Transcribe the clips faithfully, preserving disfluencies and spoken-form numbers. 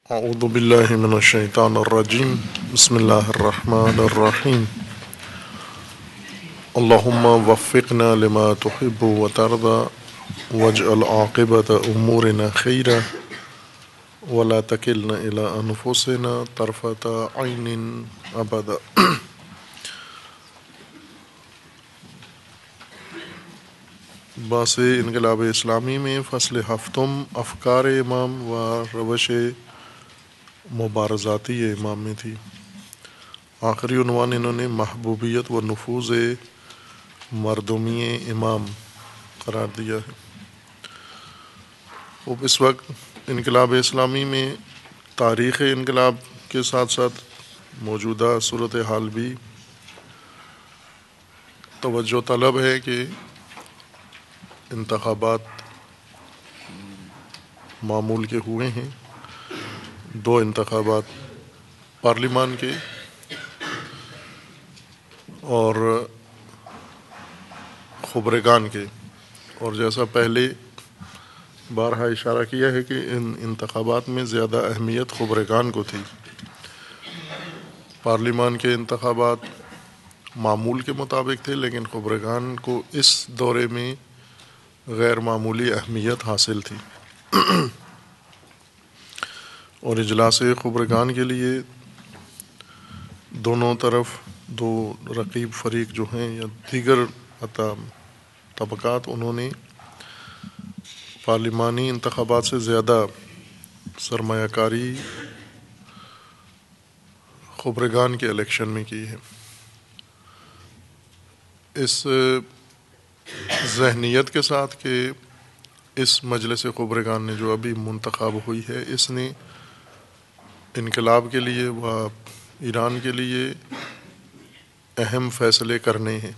اعوذ باللہ من الشیطان الرجیم بسم اللہ الرحمن الرحیم اللہم وفقنا لما تحب وترضى واجعل عاقبۃ امورنا خیرا ولا تکلنا الی انفسنا طرفۃ عین ابدا۔ باعث انقلاب اسلامی میں فصل ہفتم افکار امام و روش مبارزاتی امام میں تھی۔ آخری عنوان انہوں نے محبوبیت و نفوذ مردمی امام قرار دیا ہے۔ اب اس وقت انقلاب اسلامی میں تاریخ انقلاب کے ساتھ ساتھ موجودہ صورتحال بھی توجہ طلب ہے کہ انتخابات معمول کے ہوئے ہیں، دو انتخابات پارلیمان کے اور خبرگان کے، اور جیسا پہلے بارہا اشارہ کیا ہے کہ ان انتخابات میں زیادہ اہمیت خبرگان کو تھی۔ پارلیمان کے انتخابات معمول کے مطابق تھے، لیکن خبرگان کو اس دورے میں غیر معمولی اہمیت حاصل تھی، اور اجلاس خبرگان کے لیے دونوں طرف دو رقیب فریق جو ہیں یا دیگر طبقات، انہوں نے پارلیمانی انتخابات سے زیادہ سرمایہ کاری خبرگان کے الیکشن میں کی ہے۔ اس ذہنیت کے ساتھ کہ اس مجلس خبرگان نے جو ابھی منتخب ہوئی ہے، اس نے انقلاب کے لیے و ایران کے لیے اہم فیصلے کرنے ہیں۔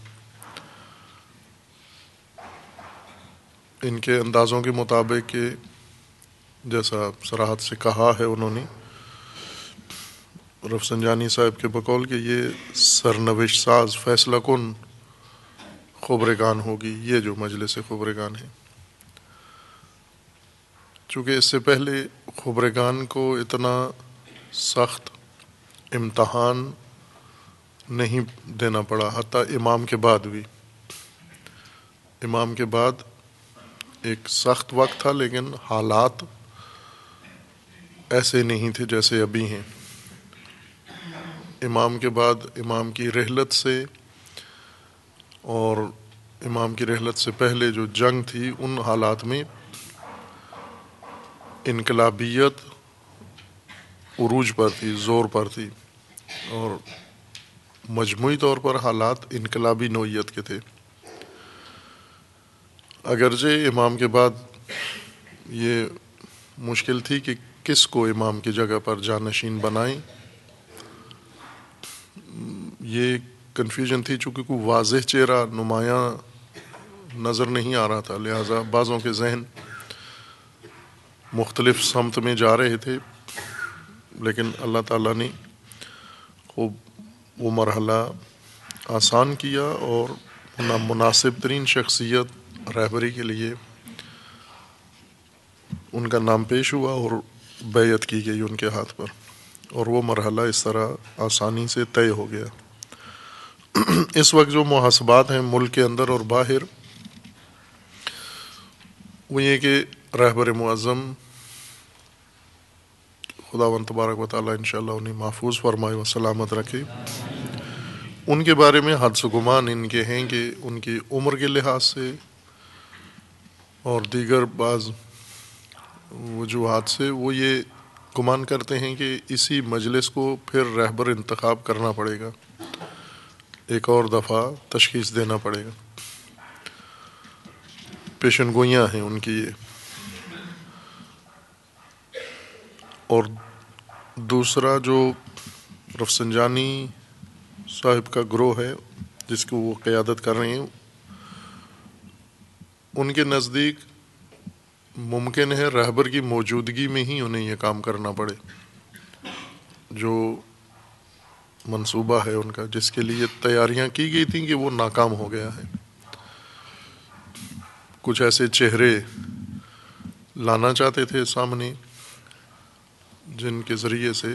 ان کے اندازوں کے مطابق کہ جیسا صراحت سے کہا ہے انہوں نے، رفسنجانی صاحب کے بقول کہ یہ سرنوشت ساز فیصلہ کن خبرگان ہوگی، یہ جو مجلس خبرگان ہے۔ چونکہ اس سے پہلے خبرگان کو اتنا سخت امتحان نہیں دینا پڑا، حتیٰ امام کے بعد بھی۔ امام کے بعد ایک سخت وقت تھا، لیکن حالات ایسے نہیں تھے جیسے ابھی ہیں۔ امام کے بعد امام کی رحلت سے اور امام کی رحلت سے پہلے جو جنگ تھی، ان حالات میں انقلابیت عروج پر تھی، زور پر تھی، اور مجموعی طور پر حالات انقلابی نوعیت کے تھے۔ اگرچہ امام کے بعد یہ مشکل تھی کہ کس کو امام کی جگہ پر جانشین بنائیں، یہ کنفیوژن تھی، چونکہ کوئی واضح چہرہ نمایاں نظر نہیں آ رہا تھا، لہٰذا بعضوں کے ذہن مختلف سمت میں جا رہے تھے، لیکن اللہ تعالیٰ نے خوب وہ مرحلہ آسان کیا اور مناسب ترین شخصیت رہبری کے لیے ان کا نام پیش ہوا اور بیعت کی گئی ان کے ہاتھ پر، اور وہ مرحلہ اس طرح آسانی سے طے ہو گیا۔ اس وقت جو محاسبات ہیں ملک کے اندر اور باہر، وہ یہ کہ رہبر معظم خداوند تبارک و تعالیٰ انشاءاللہ انہیں محفوظ فرمائے و سلامت رکھے۔ ان کے بارے میں حدس و گمان ان کے ہیں کہ ان کی عمر کے لحاظ سے اور دیگر بعض وجوہات سے وہ یہ گمان کرتے ہیں کہ اسی مجلس کو پھر رہبر انتخاب کرنا پڑے گا، ایک اور دفعہ تشخیص دینا پڑے گا۔ پیشن گوئیاں ہیں ان کی یہ۔ اور دوسرا جو رفسنجانی صاحب کا گروہ ہے جس کو وہ قیادت کر رہے ہیں، ان کے نزدیک ممکن ہے رہبر کی موجودگی میں ہی انہیں یہ کام کرنا پڑے، جو منصوبہ ہے ان کا، جس کے لیے تیاریاں کی گئی تھیں کہ وہ ناکام ہو گیا ہے۔ کچھ ایسے چہرے لانا چاہتے تھے سامنے جن کے ذریعے سے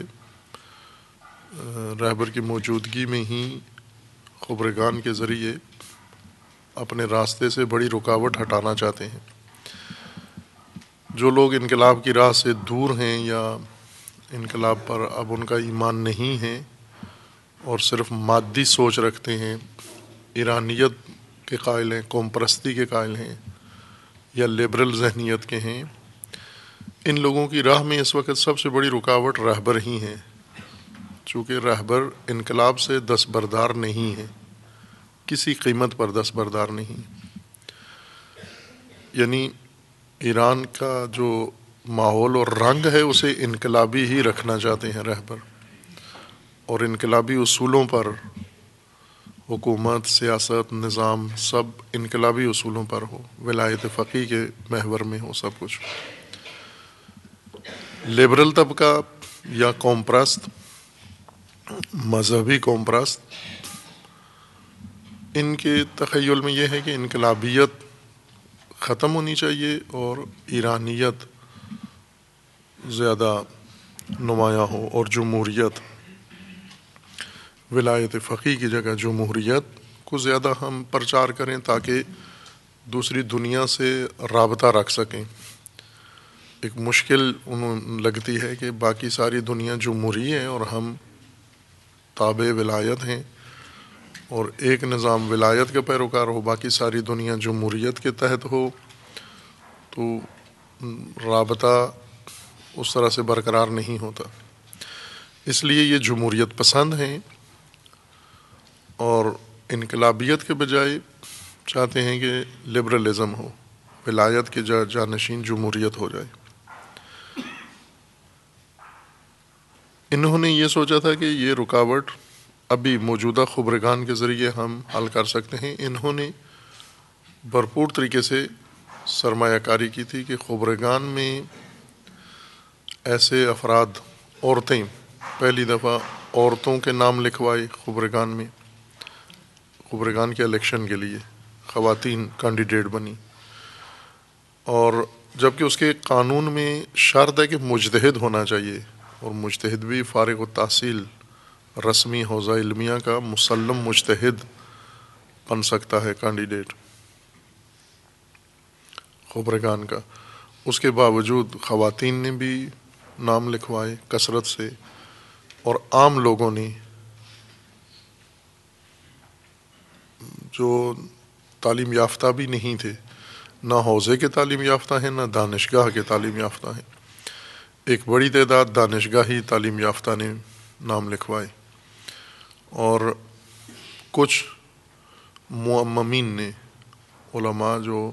رہبر کی موجودگی میں ہی خبرگان کے ذریعے اپنے راستے سے بڑی رکاوٹ ہٹانا چاہتے ہیں۔ جو لوگ انقلاب کی راہ سے دور ہیں یا انقلاب پر اب ان کا ایمان نہیں ہے اور صرف مادی سوچ رکھتے ہیں، ایرانیت کے قائل ہیں، قوم پرستی کے قائل ہیں یا لبرل ذہنیت کے ہیں، ان لوگوں کی راہ میں اس وقت سب سے بڑی رکاوٹ رہبر ہی ہیں، چونکہ رہبر انقلاب سے دستبردار نہیں ہے، کسی قیمت پر دستبردار نہیں۔ یعنی ایران کا جو ماحول اور رنگ ہے اسے انقلابی ہی رکھنا چاہتے ہیں رہبر، اور انقلابی اصولوں پر حکومت، سیاست، نظام سب انقلابی اصولوں پر ہو، ولایت فقیہ کے محور میں ہو سب کچھ۔ لبرل طبقہ یا قوم پرست، مذہبی قوم پرست، ان کے تخیل میں یہ ہے کہ انقلابیت ختم ہونی چاہیے اور ایرانیت زیادہ نمایاں ہو، اور جمہوریت، ولایت فقیہ کی جگہ جمہوریت کو زیادہ ہم پرچار کریں تاکہ دوسری دنیا سے رابطہ رکھ سکیں۔ ایک مشکل انہوں لگتی ہے کہ باقی ساری دنیا جمہوری ہے اور ہم تابع ولایت ہیں، اور ایک نظام ولایت کا پیروکار ہو، باقی ساری دنیا جمہوریت کے تحت ہو، تو رابطہ اس طرح سے برقرار نہیں ہوتا۔ اس لیے یہ جمہوریت پسند ہیں اور انقلابیت کے بجائے چاہتے ہیں کہ لبرلزم ہو، ولایت کے جا جانشین جمہوریت ہو جائے۔ انہوں نے یہ سوچا تھا کہ یہ رکاوٹ ابھی موجودہ خبرگان کے ذریعے ہم حل کر سکتے ہیں۔ انہوں نے بھرپور طریقے سے سرمایہ کاری کی تھی کہ خبرگان میں ایسے افراد، عورتیں، پہلی دفعہ عورتوں کے نام لکھوائے خبرگان میں، خبرگان کے الیکشن کے لیے خواتین کینڈیڈیٹ بنی، اور جبکہ اس کے قانون میں شرط ہے کہ مجتہد ہونا چاہیے، اور مجتہد بھی فارغ التحصیل رسمی حوزہ علمیہ کا مسلم مجتہد بن سکتا ہے کینڈیڈیٹ خبرگان کا۔ اس کے باوجود خواتین نے بھی نام لکھوائے کثرت سے، اور عام لوگوں نے جو تعلیم یافتہ بھی نہیں تھے، نہ حوزے کے تعلیم یافتہ ہیں نہ دانشگاہ کے تعلیم یافتہ ہیں، ایک بڑی تعداد دانشگاہی تعلیم یافتہ نے نام لکھوائے، اور کچھ معممین نے، علماء جو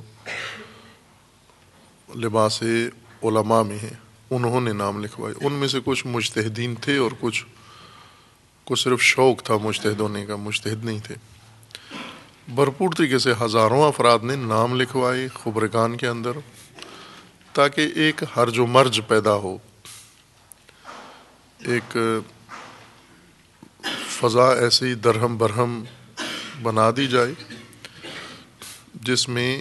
لباس علماء میں ہیں، انہوں نے نام لکھوائے۔ ان میں سے کچھ مجتہدین تھے اور کچھ کو صرف شوق تھا مجتہد ہونے کا، مجتہد نہیں تھے۔ بھرپور طریقے سے ہزاروں افراد نے نام لکھوائے خبرگان کے اندر، تاکہ ایک ہرج و مرج پیدا ہو، ایک فضا ایسی درہم برہم بنا دی جائے جس میں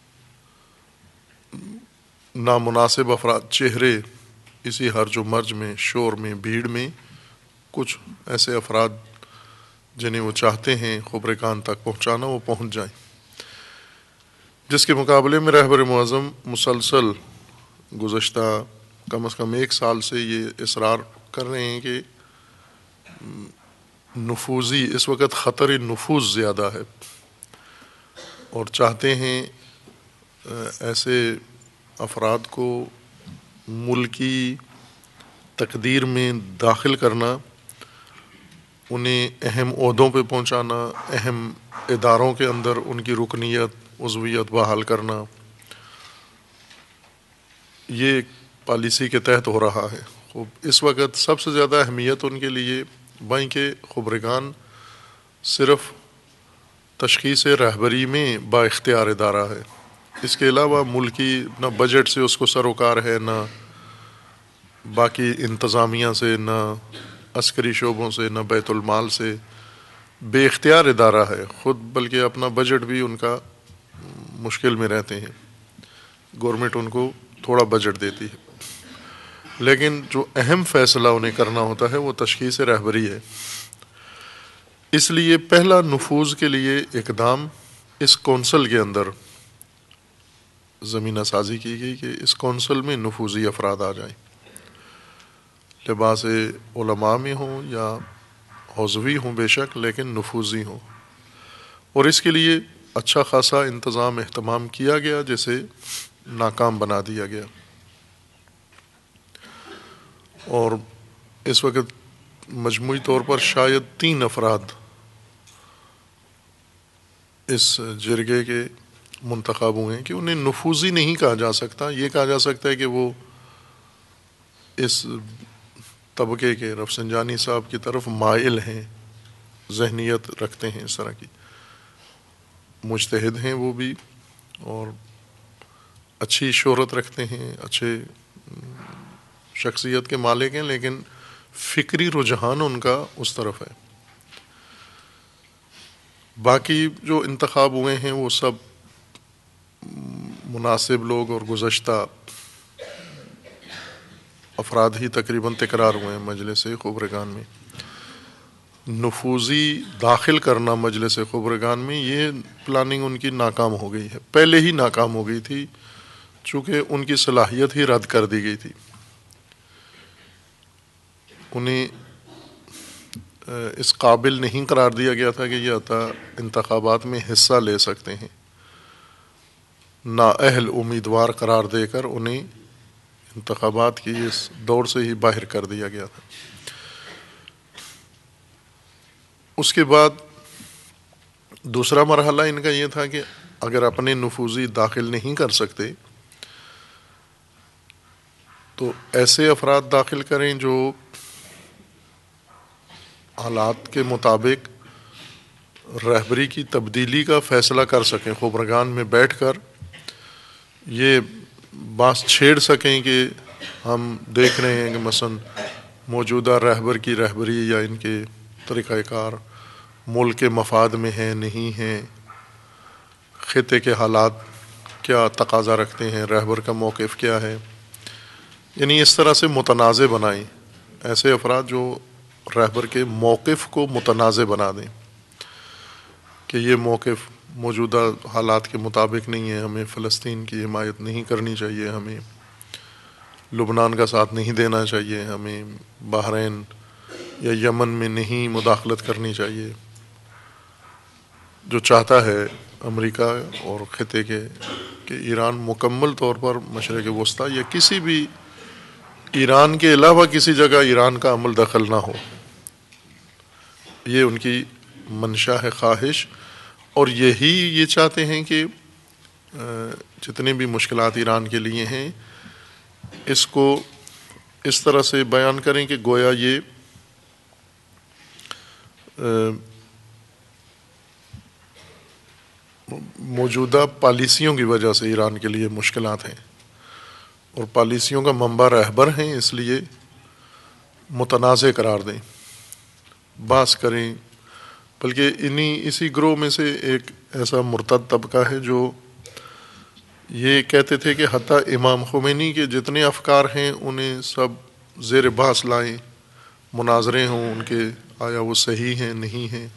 نامناسب افراد، چہرے اسی ہرج و مرج میں، شور میں، بھیڑ میں، کچھ ایسے افراد جنہیں وہ چاہتے ہیں خبرگان تک پہنچانا، وہ پہنچ جائیں، جس کے مقابلے میں رہبر معظم مسلسل گزشتہ کم از کم ایک سال سے یہ اصرار کر رہے ہیں کہ نفوذی، اس وقت خطر نفوذ زیادہ ہے، اور چاہتے ہیں ایسے افراد کو ملکی تقدیر میں داخل کرنا، انہیں اہم عہدوں پہ پہنچانا، اہم اداروں کے اندر ان کی رکنیت، عضویت بحال کرنا، یہ پالیسی کے تحت ہو رہا ہے۔ اس وقت سب سے زیادہ اہمیت ان کے لیے بائیں کہ خبرگان صرف تشخیص رہبری میں با اختیار ادارہ ہے، اس کے علاوہ ملکی نہ بجٹ سے اس کو سروکار ہے، نہ باقی انتظامیہ سے، نہ عسکری شعبوں سے، نہ بیت المال سے، بے اختیار ادارہ ہے خود، بلکہ اپنا بجٹ بھی ان کا مشکل میں رہتے ہیں، گورنمنٹ ان کو تھوڑا بجٹ دیتی ہے۔ لیکن جو اہم فیصلہ انہیں کرنا ہوتا ہے وہ تشخیص رہبری ہے۔ اس لیے پہلا نفوذ کے لیے اقدام اس کونسل کے اندر زمینہ سازی کی گئی کہ اس کونسل میں نفوذی افراد آ جائیں، لباس علماء میں ہوں یا حوزوی ہوں بے شک، لیکن نفوذی ہوں، اور اس کے لیے اچھا خاصا انتظام اہتمام کیا گیا جسے ناکام بنا دیا گیا۔ اور اس وقت مجموعی طور پر شاید تین افراد اس جرگے کے منتخب ہوئے ہیں کہ انہیں نفوذی نہیں کہا جا سکتا، یہ کہا جا سکتا ہے کہ وہ اس طبقے کے رفسنجانی صاحب کی طرف مائل ہیں، ذہنیت رکھتے ہیں اس طرح کی، مجتہد ہیں وہ بھی، اور اچھی شہرت رکھتے ہیں، اچھے شخصیت کے مالک ہیں، لیکن فکری رجحان ان کا اس طرف ہے۔ باقی جو انتخاب ہوئے ہیں وہ سب مناسب لوگ اور گزشتہ افراد ہی تقریباً تکرار ہوئے ہیں مجلس خبرگان میں۔ نفوذی داخل کرنا مجلس خبرگان میں، یہ پلاننگ ان کی ناکام ہو گئی ہے، پہلے ہی ناکام ہو گئی تھی چونکہ ان کی صلاحیت ہی رد کر دی گئی تھی۔ انہیں اس قابل نہیں قرار دیا گیا تھا کہ یہ عطا انتخابات میں حصہ لے سکتے ہیں، نااہل امیدوار قرار دے کر انہیں انتخابات کی اس دوڑ سے ہی باہر کر دیا گیا تھا۔ اس کے بعد دوسرا مرحلہ ان کا یہ تھا کہ اگر اپنے نفوذی داخل نہیں کر سکتے تو ایسے افراد داخل کریں جو حالات کے مطابق رہبری کی تبدیلی کا فیصلہ کر سکیں، خبرگان میں بیٹھ کر یہ بات چھیڑ سکیں کہ ہم دیکھ رہے ہیں کہ مثلا موجودہ رہبر کی رہبری یا ان کے طریقہ کار ملک کے مفاد میں ہیں نہیں ہیں، خطے کے حالات کیا تقاضا رکھتے ہیں، رہبر کا موقف کیا ہے، یعنی اس طرح سے متنازع بنائیں، ایسے افراد جو رہبر کے موقف کو متنازع بنا دیں کہ یہ موقف موجودہ حالات کے مطابق نہیں ہے، ہمیں فلسطین کی حمایت نہیں کرنی چاہیے، ہمیں لبنان کا ساتھ نہیں دینا چاہیے، ہمیں بحرین یا یمن میں نہیں مداخلت کرنی چاہیے، جو چاہتا ہے امریکہ اور خطے کے کہ ایران مکمل طور پر مشرق وسطیٰ یا کسی بھی ایران کے علاوہ کسی جگہ ایران کا عمل دخل نہ ہو، یہ ان کی منشا ہے، خواہش، اور یہی یہ چاہتے ہیں کہ جتنے بھی مشکلات ایران کے لیے ہیں اس کو اس طرح سے بیان کریں کہ گویا یہ موجودہ پالیسیوں کی وجہ سے ایران کے لیے مشکلات ہیں اور پالیسیوں کا منبع رہبر ہیں، اس لیے متنازع قرار دیں، بحث کریں۔ بلکہ انہی اسی گروہ میں سے ایک ایسا مرتد طبقہ ہے جو یہ کہتے تھے کہ حتیٰ امام خمینی کے جتنے افکار ہیں انہیں سب زیر بحث لائیں، مناظرے ہوں ان کے، آیا وہ صحیح ہیں نہیں ہیں۔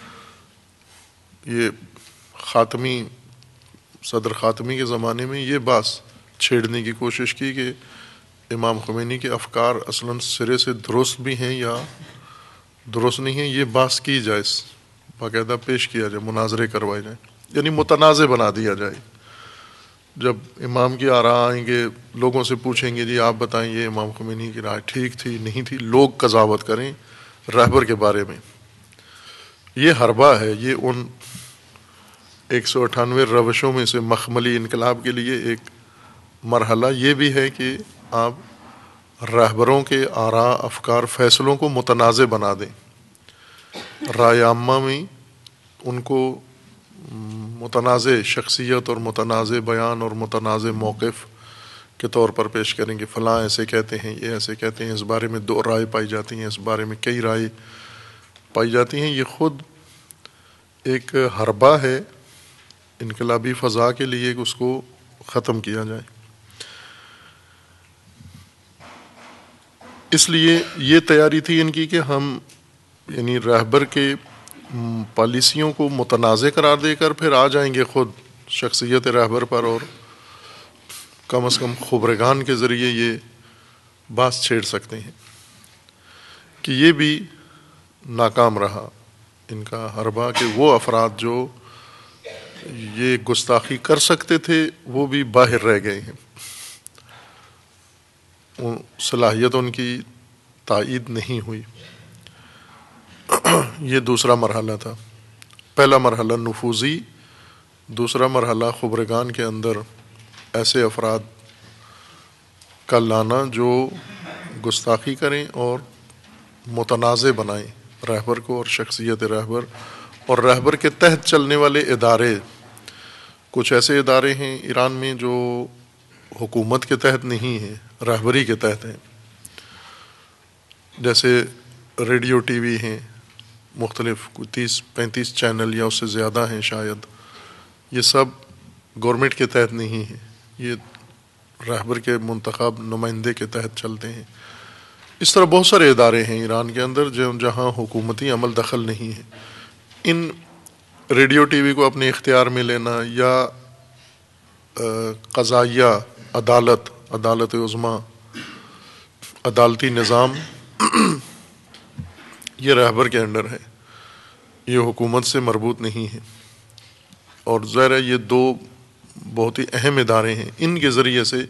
یہ خاتمی صدر خاتمی کے زمانے میں یہ بحث چھیڑنے کی کوشش کی کہ امام خمینی کے افکار اصلاً سرے سے درست بھی ہیں یا درست نہیں ہیں، یہ بحث کی جائے، باقاعدہ پیش کیا جائے، مناظرے کروائے جائیں، یعنی متنازع بنا دیا جائے۔ جب امام کی آراء آئیں گے، لوگوں سے پوچھیں گے جی آپ بتائیں یہ امام خمینی کی رائے ٹھیک تھی نہیں تھی، لوگ قضاوت کریں رہبر کے بارے میں۔ یہ حربہ ہے، یہ ان ایک سو اٹھانوے روشوں میں سے مخملی انقلاب کے لیے ایک مرحلہ یہ بھی ہے کہ آپ رہبروں کے آراء، افکار، فیصلوں کو متنازع بنا دیں، رائے عامہ میں ان کو متنازع شخصیت اور متنازع بیان اور متنازع موقف کے طور پر پیش کریں گے، فلاں ایسے کہتے ہیں، یہ ایسے کہتے ہیں، اس بارے میں دو رائے پائی جاتی ہیں، اس بارے میں کئی رائے پائی جاتی ہیں۔ یہ خود ایک حربہ ہے انقلابی فضا کے لیے کہ اس کو ختم کیا جائے۔ اس لیے یہ تیاری تھی ان کی کہ ہم یعنی رہبر کے پالیسیوں کو متنازع قرار دے کر پھر آ جائیں گے خود شخصیت رہبر پر، اور کم از کم خبرگان کے ذریعے یہ باس چھیڑ سکتے ہیں کہ یہ بھی ناکام رہا ان کا حربہ، کہ وہ افراد جو یہ گستاخی کر سکتے تھے وہ بھی باہر رہ گئے ہیں، صلاحیت ان کی تائید نہیں ہوئی۔ یہ دوسرا مرحلہ تھا۔ پہلا مرحلہ نفوذی، دوسرا مرحلہ خبرگان کے اندر ایسے افراد کا لانا جو گستاخی کریں اور متنازع بنائیں رہبر کو اور شخصیت رہبر، اور رہبر کے تحت چلنے والے ادارے۔ کچھ ایسے ادارے ہیں ایران میں جو حکومت کے تحت نہیں ہیں، رہبری کے تحت ہیں، جیسے ریڈیو ٹی وی ہیں، مختلف تیس پینتیس چینل یا اس سے زیادہ ہیں شاید، یہ سب گورنمنٹ کے تحت نہیں ہیں، یہ رہبر کے منتخب نمائندے کے تحت چلتے ہیں۔ اس طرح بہت سارے ادارے ہیں ایران کے اندر جو جہاں حکومتی عمل دخل نہیں ہے۔ ان ریڈیو ٹی وی کو اپنے اختیار میں لینا یا قضائیہ، عدالت، عدالت عظمیٰ، عدالتی نظام، یہ رہبر کے انڈر ہے، یہ حکومت سے مربوط نہیں ہے، اور ظاہر ہے یہ دو بہت ہی اہم ادارے ہیں۔ ان کے ذریعے سے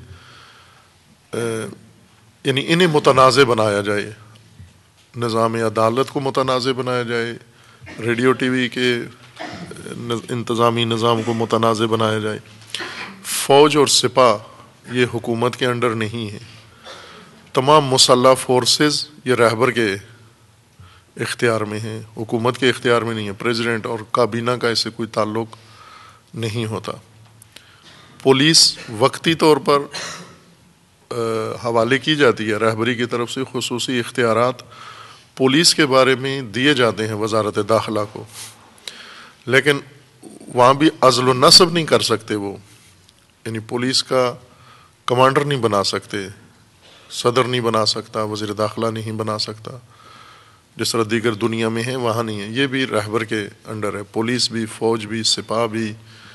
یعنی انہیں متنازع بنایا جائے، نظام عدالت کو متنازع بنایا جائے، ریڈیو ٹی وی کے انتظامی نظام کو متنازع بنایا جائے۔ فوج اور سپاہ یہ حکومت کے انڈر نہیں ہے، تمام مسلح فورسز یہ رہبر کے اختیار میں ہیں، حکومت کے اختیار میں نہیں ہے، پریزیڈنٹ اور کابینہ کا اس سے کوئی تعلق نہیں ہوتا۔ پولیس وقتی طور پر حوالے کی جاتی ہے رہبری کی طرف سے، خصوصی اختیارات پولیس کے بارے میں دیے جاتے ہیں وزارت داخلہ کو، لیکن وہاں بھی عزل و نصب نہیں کر سکتے وہ، یعنی پولیس کا کمانڈر نہیں بنا سکتے، صدر نہیں بنا سکتا، وزیر داخلہ نہیں بنا سکتا، جس طرح دیگر دنیا میں ہے وہاں نہیں ہے، یہ بھی رہبر کے انڈر ہے، پولیس بھی، فوج بھی، سپاہ بھی،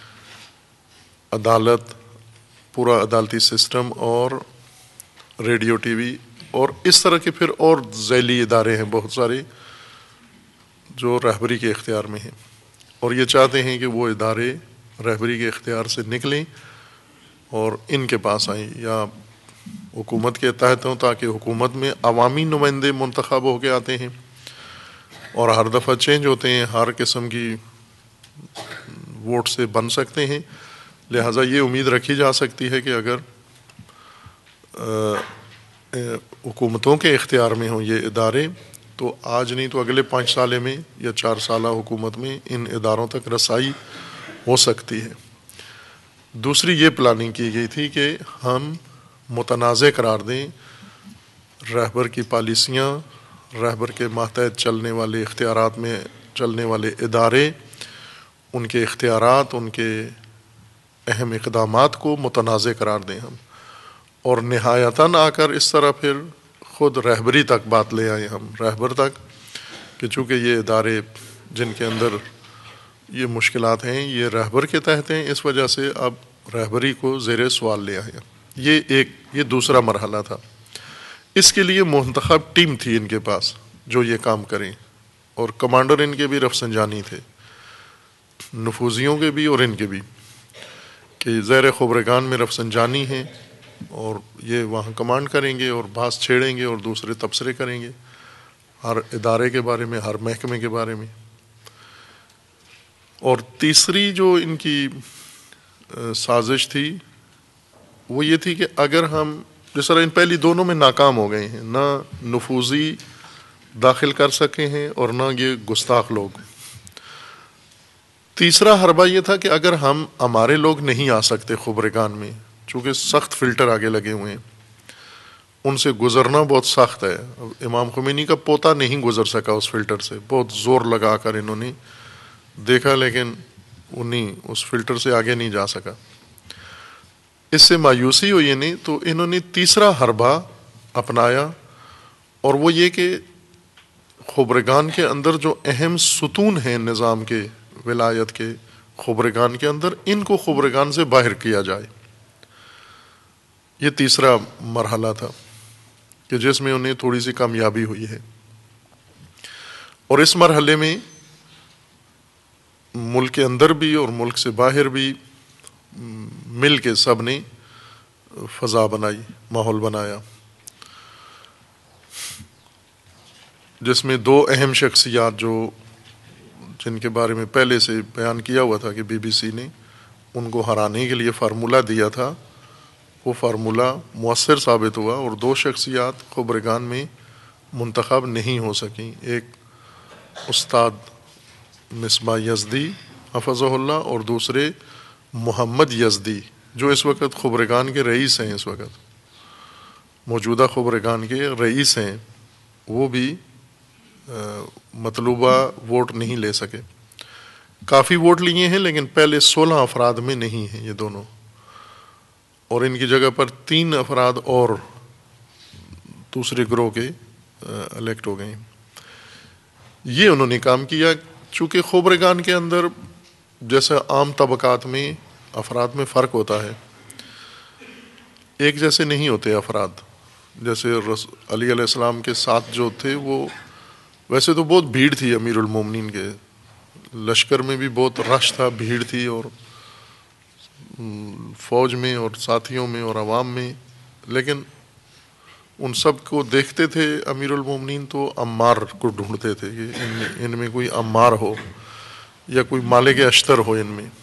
عدالت، پورا عدالتی سسٹم، اور ریڈیو ٹی وی، اور اس طرح کے پھر اور ذیلی ادارے ہیں بہت سارے جو رہبری کے اختیار میں ہیں، اور یہ چاہتے ہیں کہ وہ ادارے رہبری کے اختیار سے نکلیں اور ان کے پاس آئیں یا حکومت کے تحت ہوں، تاکہ حکومت میں عوامی نمائندے منتخب ہو کے آتے ہیں اور ہر دفعہ چینج ہوتے ہیں، ہر قسم کی ووٹ سے بن سکتے ہیں، لہٰذا یہ امید رکھی جا سکتی ہے کہ اگر حکومتوں کے اختیار میں ہوں یہ ادارے تو آج نہیں تو اگلے پانچ سالے میں یا چار سالہ حکومت میں ان اداروں تک رسائی ہو سکتی ہے۔ دوسری یہ پلاننگ کی گئی تھی کہ ہم متنازع قرار دیں رہبر کی پالیسیاں، رہبر کے ماتحت چلنے والے اختیارات میں چلنے والے ادارے، ان کے اختیارات، ان کے اہم اقدامات کو متنازع قرار دیں ہم، اور نہایتاً آ کر اس طرح پھر خود رہبری تک بات لے آئے ہم، رہبر تک، کہ چونکہ یہ ادارے جن کے اندر یہ مشکلات ہیں یہ رہبر کے تحت ہیں، اس وجہ سے اب رہبری کو زیر سوال لے آئے۔ یہ ایک یہ دوسرا مرحلہ تھا۔ اس کے لیے منتخب ٹیم تھی ان کے پاس جو یہ کام کریں، اور کمانڈر ان کے بھی رفسنجانی تھے، نفوذیوں کے بھی اور ان کے بھی، کہ زیر خبرگان میں رفسنجانی ہیں اور یہ وہاں کمانڈ کریں گے اور بحث چھیڑیں گے اور دوسرے تبصرے کریں گے ہر ادارے کے بارے میں، ہر محکمے کے بارے میں۔ اور تیسری جو ان کی سازش تھی وہ یہ تھی کہ اگر ہم جس طرح ان پہلی دونوں میں ناکام ہو گئے ہیں، نہ نفوذی داخل کر سکے ہیں اور نہ یہ گستاخ لوگ، تیسرا حربہ یہ تھا کہ اگر ہم ہمارے لوگ نہیں آ سکتے خبرگان میں، چونکہ سخت فلٹر آگے لگے ہوئے ہیں، ان سے گزرنا بہت سخت ہے۔ امام خمینی کا پوتا نہیں گزر سکا اس فلٹر سے، بہت زور لگا کر انہوں نے دیکھا لیکن انہیں اس فلٹر سے آگے نہیں جا سکا۔ اس سے مایوسی ہوئی نہیں تو انہوں نے تیسرا حربہ اپنایا، اور وہ یہ کہ خبرگان کے اندر جو اہم ستون ہیں نظام کے، ولایت کے خبرگان کے اندر، ان کو خبرگان سے باہر کیا جائے۔ یہ تیسرا مرحلہ تھا کہ جس میں انہیں تھوڑی سی کامیابی ہوئی ہے، اور اس مرحلے میں ملک کے اندر بھی اور ملک سے باہر بھی مل کے سب نے فضا بنائی، ماحول بنایا، جس میں دو اہم شخصیات جو جن کے بارے میں پہلے سے بیان کیا ہوا تھا کہ بی بی سی نے ان کو ہرانے کے لیے فارمولہ دیا تھا، وہ فارمولہ مؤثر ثابت ہوا، اور دو شخصیات خبرگان میں منتخب نہیں ہو سکیں، ایک استاد مصباح یزدی حفظہ اللہ اور دوسرے محمد یزدی جو اس وقت خبرگان کے رئیس ہیں، اس وقت موجودہ خبرگان کے رئیس ہیں، وہ بھی مطلوبہ ووٹ نہیں لے سکے۔ کافی ووٹ لیے ہیں لیکن پہلے سولہ افراد میں نہیں ہیں یہ دونوں، اور ان کی جگہ پر تین افراد اور دوسرے گروہ کے الیکٹ ہو گئے ہیں۔ یہ انہوں نے کام کیا، چونکہ خبرگان کے اندر جیسے عام طبقات میں افراد میں فرق ہوتا ہے، ایک جیسے نہیں ہوتے افراد۔ جیسے علی علیہ السلام کے ساتھ جو تھے وہ ویسے تو بہت بھیڑ تھی، امیر المومنین کے لشکر میں بھی بہت رش تھا، بھیڑ تھی، اور فوج میں اور ساتھیوں میں اور عوام میں، لیکن ان سب کو دیکھتے تھے امیر المومنین تو عمار کو ڈھونڈتے تھے کہ ان میں ان میں کوئی عمار ہو یا کوئی مالک اشتر ہو ان میں۔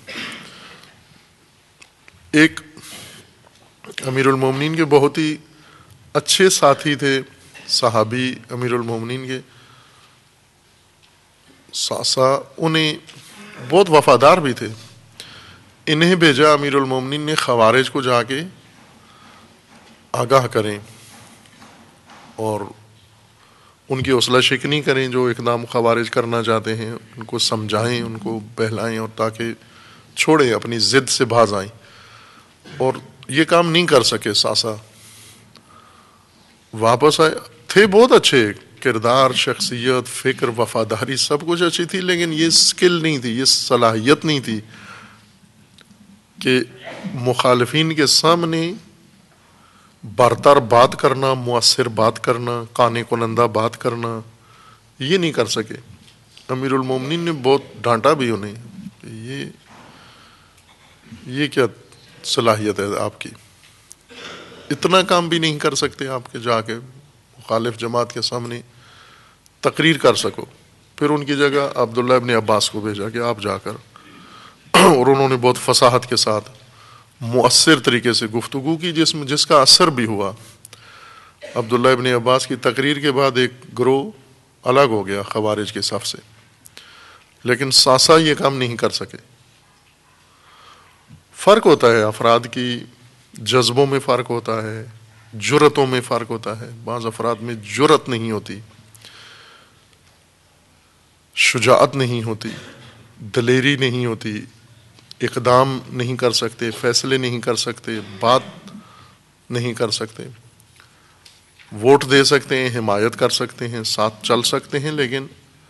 ایک امیر المومنین کے بہت ہی اچھے ساتھی تھے صحابی امیر المومنین کے، ساسا، انہیں بہت وفادار بھی تھے، انہیں بھیجا امیر المومنین نے خوارج کو جا کے آگاہ کریں اور ان کی حوصلہ شکنی کریں، جو اقدام خوارج کرنا چاہتے ہیں ان کو سمجھائیں، ان کو بہلائیں، اور تاکہ چھوڑیں، اپنی ضد سے باز آئیں۔ اور یہ کام نہیں کر سکے ساسا، واپس آئے، تھے بہت اچھے، کردار، شخصیت، فکر، وفاداری سب کچھ اچھی تھی، لیکن یہ سکل نہیں تھی، یہ صلاحیت نہیں تھی کہ مخالفین کے سامنے برتر بات کرنا، مؤثر بات کرنا، قانع کنندہ بات کرنا، یہ نہیں کر سکے۔ امیر المومنین نے بہت ڈانٹا بھی انہیں، یہ یہ کیا صلاحیت ہے آپ کی، اتنا کام بھی نہیں کر سکتے آپ کے جا کے مخالف جماعت کے سامنے تقریر کر سکو۔ پھر ان کی جگہ عبداللہ ابن عباس کو بھیجا کہ آپ جا کر، اور انہوں نے بہت فصاحت کے ساتھ مؤثر طریقے سے گفتگو کی، جس میں جس کا اثر بھی ہوا۔ عبداللہ ابن عباس کی تقریر کے بعد ایک گروہ الگ ہو گیا خوارج کے صف سے، لیکن ساسا یہ کام نہیں کر سکے۔ فرق ہوتا ہے افراد کی جذبوں میں، فرق ہوتا ہے جرأتوں میں، فرق ہوتا ہے، بعض افراد میں جرأت نہیں ہوتی، شجاعت نہیں ہوتی، دلیری نہیں ہوتی، اقدام نہیں کر سکتے، فیصلے نہیں کر سکتے، بات نہیں کر سکتے، ووٹ دے سکتے ہیں، حمایت کر سکتے ہیں، ساتھ چل سکتے ہیں، لیکن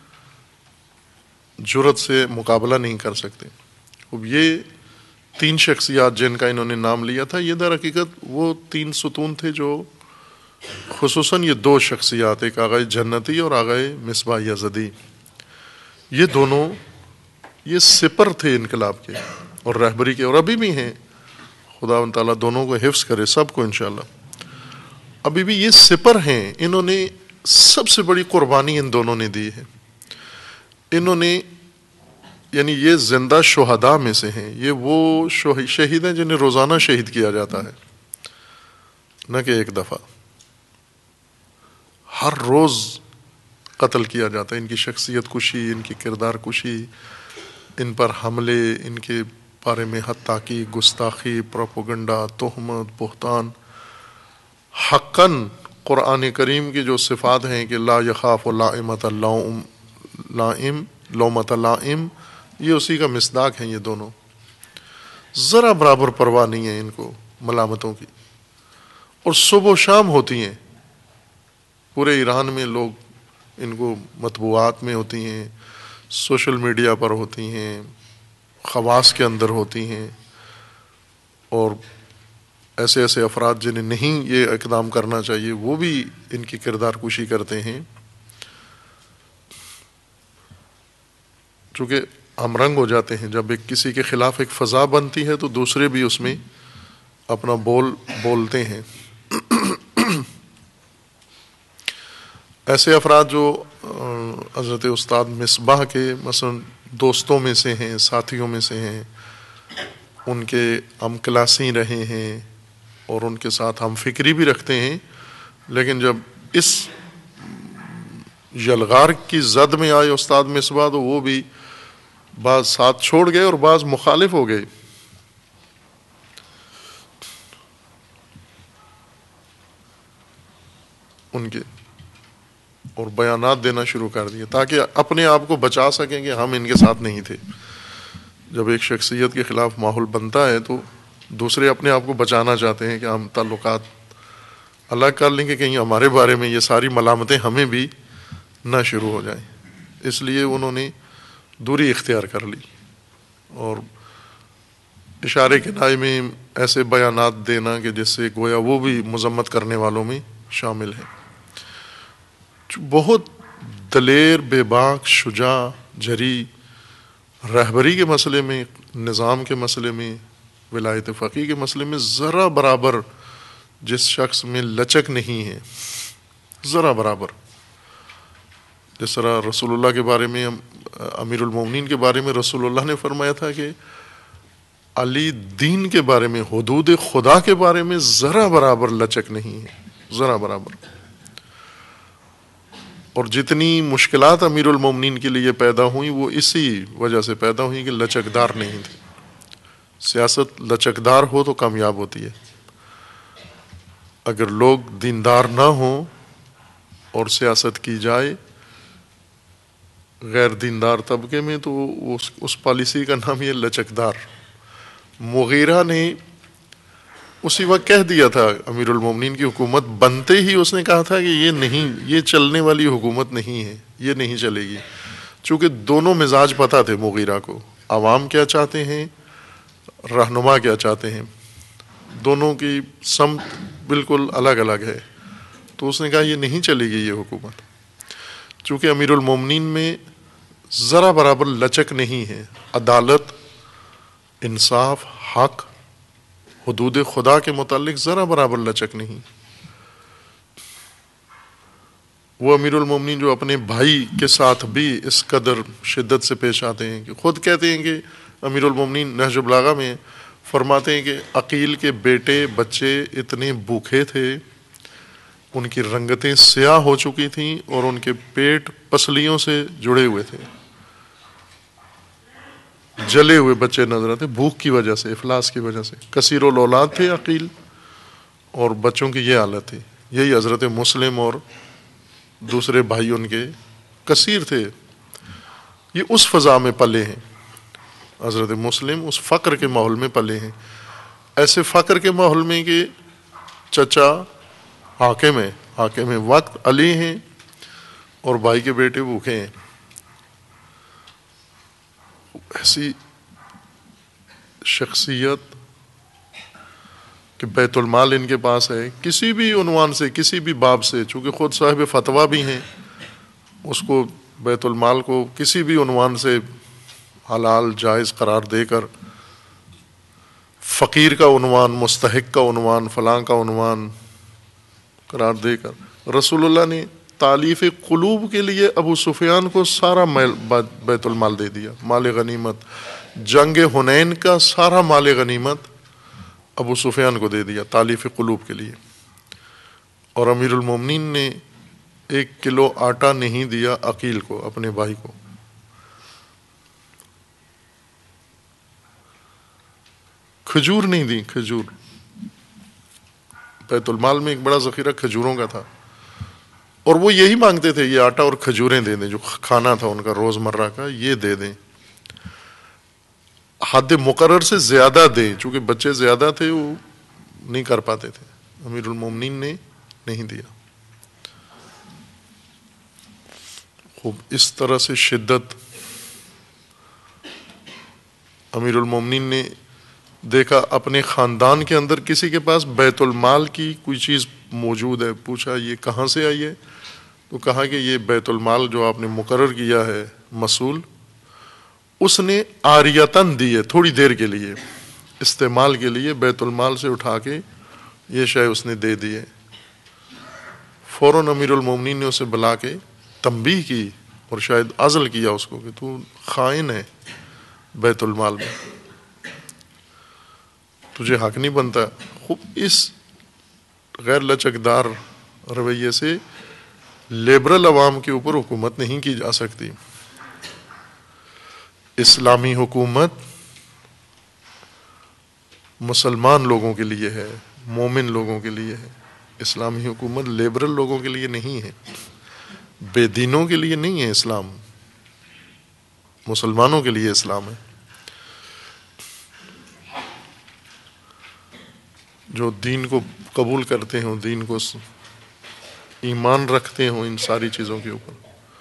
جرأت سے مقابلہ نہیں کر سکتے۔ اب یہ تین شخصیات جن کا انہوں نے نام لیا تھا، یہ در حقیقت وہ تین ستون تھے جو خصوصاً یہ دو شخصیات، ایک آغا جنتی اور آغا مصباح یزدی، یہ دونوں یہ سپر تھے انقلاب کے اور رہبری کے، اور ابھی بھی ہیں، خدا و تعالیٰ دونوں کو حفظ کرے سب کو انشاءاللہ، ابھی بھی یہ سپر ہیں۔ انہوں نے سب سے بڑی قربانی ان دونوں نے دی ہے، انہوں نے، یعنی یہ زندہ شہداء میں سے ہیں، یہ وہ شہید ہیں جنہیں روزانہ شہید کیا جاتا ہے، نہ کہ ایک دفعہ، ہر روز قتل کیا جاتا ہے۔ ان کی شخصیت کشی، ان کی کردار کشی، ان پر حملے، ان کے بارے میں حتاکی، گستاخی، پروپیگنڈا، تہمت، بہتان، حقاً قرآن کریم کی جو صفات ہیں کہ لا یخاف لائمۃ اللائم لائم لومۃ لائم، یہ اسی کا مصداق ہیں۔ یہ دونوں ذرا برابر پرواہ نہیں ہے ان کو ملامتوں کی، اور صبح و شام ہوتی ہیں، پورے ایران میں لوگ ان کو مطبوعات میں ہوتی ہیں، سوشل میڈیا پر ہوتی ہیں، خواص کے اندر ہوتی ہیں، اور ایسے ایسے افراد جنہیں نہیں یہ اقدام کرنا چاہیے وہ بھی ان کی کردار کشی کرتے ہیں. چونکہ ہم رنگ ہو جاتے ہیں، جب ایک کسی کے خلاف ایک فضا بنتی ہے تو دوسرے بھی اس میں اپنا بول بولتے ہیں. ایسے افراد جو حضرت استاد مصباح کے مثلا دوستوں میں سے ہیں، ساتھیوں میں سے ہیں، ان کے ہم کلاسی رہے ہیں اور ان کے ساتھ ہم فکری بھی رکھتے ہیں، لیکن جب اس یلغار کی زد میں آئے استاد مصباح تو وہ بھی بعض ساتھ چھوڑ گئے اور بعض مخالف ہو گئے. ان کے اور بیانات دینا شروع کر دیے تاکہ اپنے آپ کو بچا سکیں کہ ہم ان کے ساتھ نہیں تھے. جب ایک شخصیت کے خلاف ماحول بنتا ہے تو دوسرے اپنے آپ کو بچانا چاہتے ہیں کہ ہم تعلقات الگ کر لیں کہ کہیں ہمارے بارے میں یہ ساری ملامتیں ہمیں بھی نہ شروع ہو جائیں. اس لیے انہوں نے دوری اختیار کر لی اور اشارے کنائے میں ایسے بیانات دینا کہ جس سے گویا وہ بھی مذمت کرنے والوں میں شامل ہیں. بہت دلیر، بے باک، شجاع، جری، رہبری کے مسئلے میں، نظام کے مسئلے میں، ولایت فقیہ کے مسئلے میں ذرا برابر جس شخص میں لچک نہیں ہے، ذرا برابر. جس طرح رسول اللہ کے بارے میں، امیر المومنین کے بارے میں رسول اللہ نے فرمایا تھا کہ علی دین کے بارے میں، حدود خدا کے بارے میں ذرا برابر لچک نہیں ہے، ذرا برابر. اور جتنی مشکلات امیر المومنین کے لیے پیدا ہوئیں وہ اسی وجہ سے پیدا ہوئیں کہ لچکدار نہیں تھے. سیاست لچکدار ہو تو کامیاب ہوتی ہے. اگر لوگ دیندار نہ ہوں اور سیاست کی جائے غیر دیندار طبقے میں تو اس, اس پالیسی کا نام یہ لچکدار. مغیرہ نے اسی وقت کہہ دیا تھا، امیر المومنین کی حکومت بنتے ہی اس نے کہا تھا کہ یہ نہیں، یہ چلنے والی حکومت نہیں ہے، یہ نہیں چلے گی. چونکہ دونوں مزاج پتہ تھے مغیرہ کو، عوام کیا چاہتے ہیں، رہنما کیا چاہتے ہیں، دونوں کی سمت بالکل الگ الگ ہے. تو اس نے کہا یہ نہیں چلے گی یہ حکومت. چونکہ امیر المومنین میں ذرا برابر لچک نہیں ہے، عدالت، انصاف، حق، حدود خدا کے متعلق ذرا برابر لچک نہیں. وہ امیر المومنین جو اپنے بھائی کے ساتھ بھی اس قدر شدت سے پیش آتے ہیں کہ خود کہتے ہیں کہ امیر المومنین نہج البلاغہ میں فرماتے ہیں کہ عقیل کے بیٹے بچے اتنے بھوکے تھے، ان کی رنگتیں سیاہ ہو چکی تھیں اور ان کے پیٹ پسلیوں سے جڑے ہوئے تھے، جلے ہوئے بچے نظر آتے بھوک کی وجہ سے، افلاس کی وجہ سے. کثیر الاولاد تھے عقیل اور بچوں کی یہ حالت تھی. یہی حضرت مسلم اور دوسرے بھائی ان کے کثیر تھے. یہ اس فضا میں پلے ہیں. حضرت مسلم اس فقر کے ماحول میں پلے ہیں، ایسے فقر کے ماحول میں کہ چچا حاکم ہے، حاکم ہے وقت علی ہیں اور بھائی کے بیٹے بھوکے ہیں. ایسی شخصیت کہ بیت المال ان کے پاس ہے، کسی بھی عنوان سے، کسی بھی باب سے، چونکہ خود صاحب فتویٰ بھی ہیں، اس کو بیت المال کو کسی بھی عنوان سے حلال جائز قرار دے کر، فقیر کا عنوان، مستحق کا عنوان، فلاں کا عنوان قرار دے کر رسول اللہ نے تالیف قلوب کے لیے ابو سفیان کو سارا بیت المال دے دیا، مال غنیمت. جنگ حنین کا سارا مال غنیمت ابو سفیان کو دے دیا تالیف قلوب کے لیے. اور امیر المومنین نے ایک کلو آٹا نہیں دیا عقیل کو، اپنے بھائی کو. کھجور نہیں دی، کھجور. بیت المال میں ایک بڑا ذخیرہ کھجوروں کا تھا اور وہ یہی مانگتے تھے، یہ آٹا اور کھجوریں دے دیں، جو کھانا تھا ان کا روز مرہ کا، یہ دے دیں. حد مقرر سے زیادہ دیں، چونکہ بچے زیادہ تھے وہ نہیں کر پاتے تھے. امیر المومنین نے نہیں دیا. خوب اس طرح سے شدت امیر المومنین نے دیکھا اپنے خاندان کے اندر کسی کے پاس بیت المال کی کوئی چیز موجود ہے، پوچھا یہ کہاں سے آئی ہے، تو کہا کہ یہ بیت المال جو آپ نے مقرر کیا ہے مسئول، اس نے عاریتاً دی ہے، تھوڑی دیر کے لیے استعمال کے لیے بیت المال سے اٹھا کے یہ شے اس نے دے دی ہے۔ فوراً امیر المومنین نے اسے بلا کے تنبیہ کی اور شاید عزل کیا اس کو کہ تو خائن ہے، بیت المال میں تجھے حق نہیں بنتا۔ خوب اس غیر لچکدار رویے سے لیبرل عوام کے اوپر حکومت نہیں کی جا سکتی۔ اسلامی حکومت مسلمان لوگوں کے لیے ہے، مومن لوگوں کے لیے ہے، اسلامی حکومت لیبرل لوگوں کے لیے نہیں ہے، بے دینوں کے لیے نہیں ہے اسلام، مسلمانوں کے لیے اسلام ہے۔ جو دین کو قبول کرتے ہوں، دین کو ایمان رکھتے ہوں، ان ساری چیزوں کے اوپر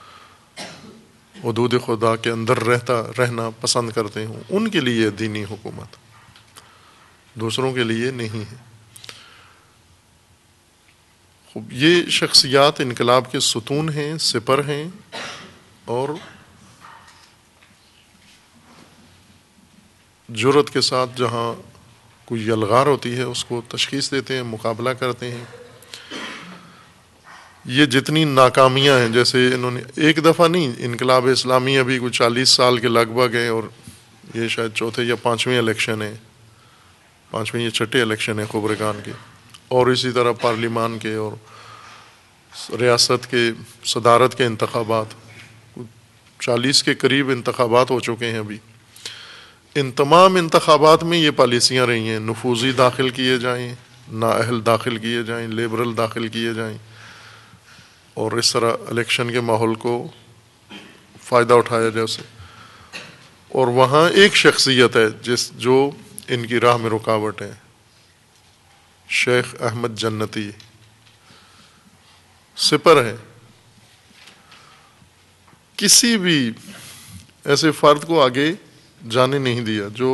حدود خدا کے اندر رہتا رہنا پسند کرتے ہوں، ان کے لیے دینی حکومت، دوسروں کے لیے نہیں ہے۔ خوب یہ شخصیات انقلاب کے ستون ہیں، سپر ہیں، اور جرأت کے ساتھ جہاں کوئی یلغار ہوتی ہے اس کو تشخیص دیتے ہیں، مقابلہ کرتے ہیں۔ یہ جتنی ناکامیاں ہیں، جیسے انہوں نے ایک دفعہ نہیں، انقلاب اسلامی ابھی کوئی چالیس سال کے لگ بھگ ہے، اور یہ شاید چوتھے یا پانچویں الیکشن ہے، پانچویں یا چھٹے الیکشن ہے خبرگان کے، اور اسی طرح پارلیمان کے اور ریاست کے صدارت کے انتخابات، چالیس کے قریب انتخابات ہو چکے ہیں ابھی۔ ان تمام انتخابات میں یہ پالیسیاں رہی ہیں، نفوذی داخل کیے جائیں، نااہل داخل کیے جائیں، لیبرل داخل کیے جائیں، اور اس طرح الیکشن کے ماحول کو فائدہ اٹھایا جائے اسے۔ اور وہاں ایک شخصیت ہے جس جو ان کی راہ میں رکاوٹ ہے، شیخ احمد جنتی سپر ہے۔ کسی بھی ایسے فرد کو آگے جانے نہیں دیا جو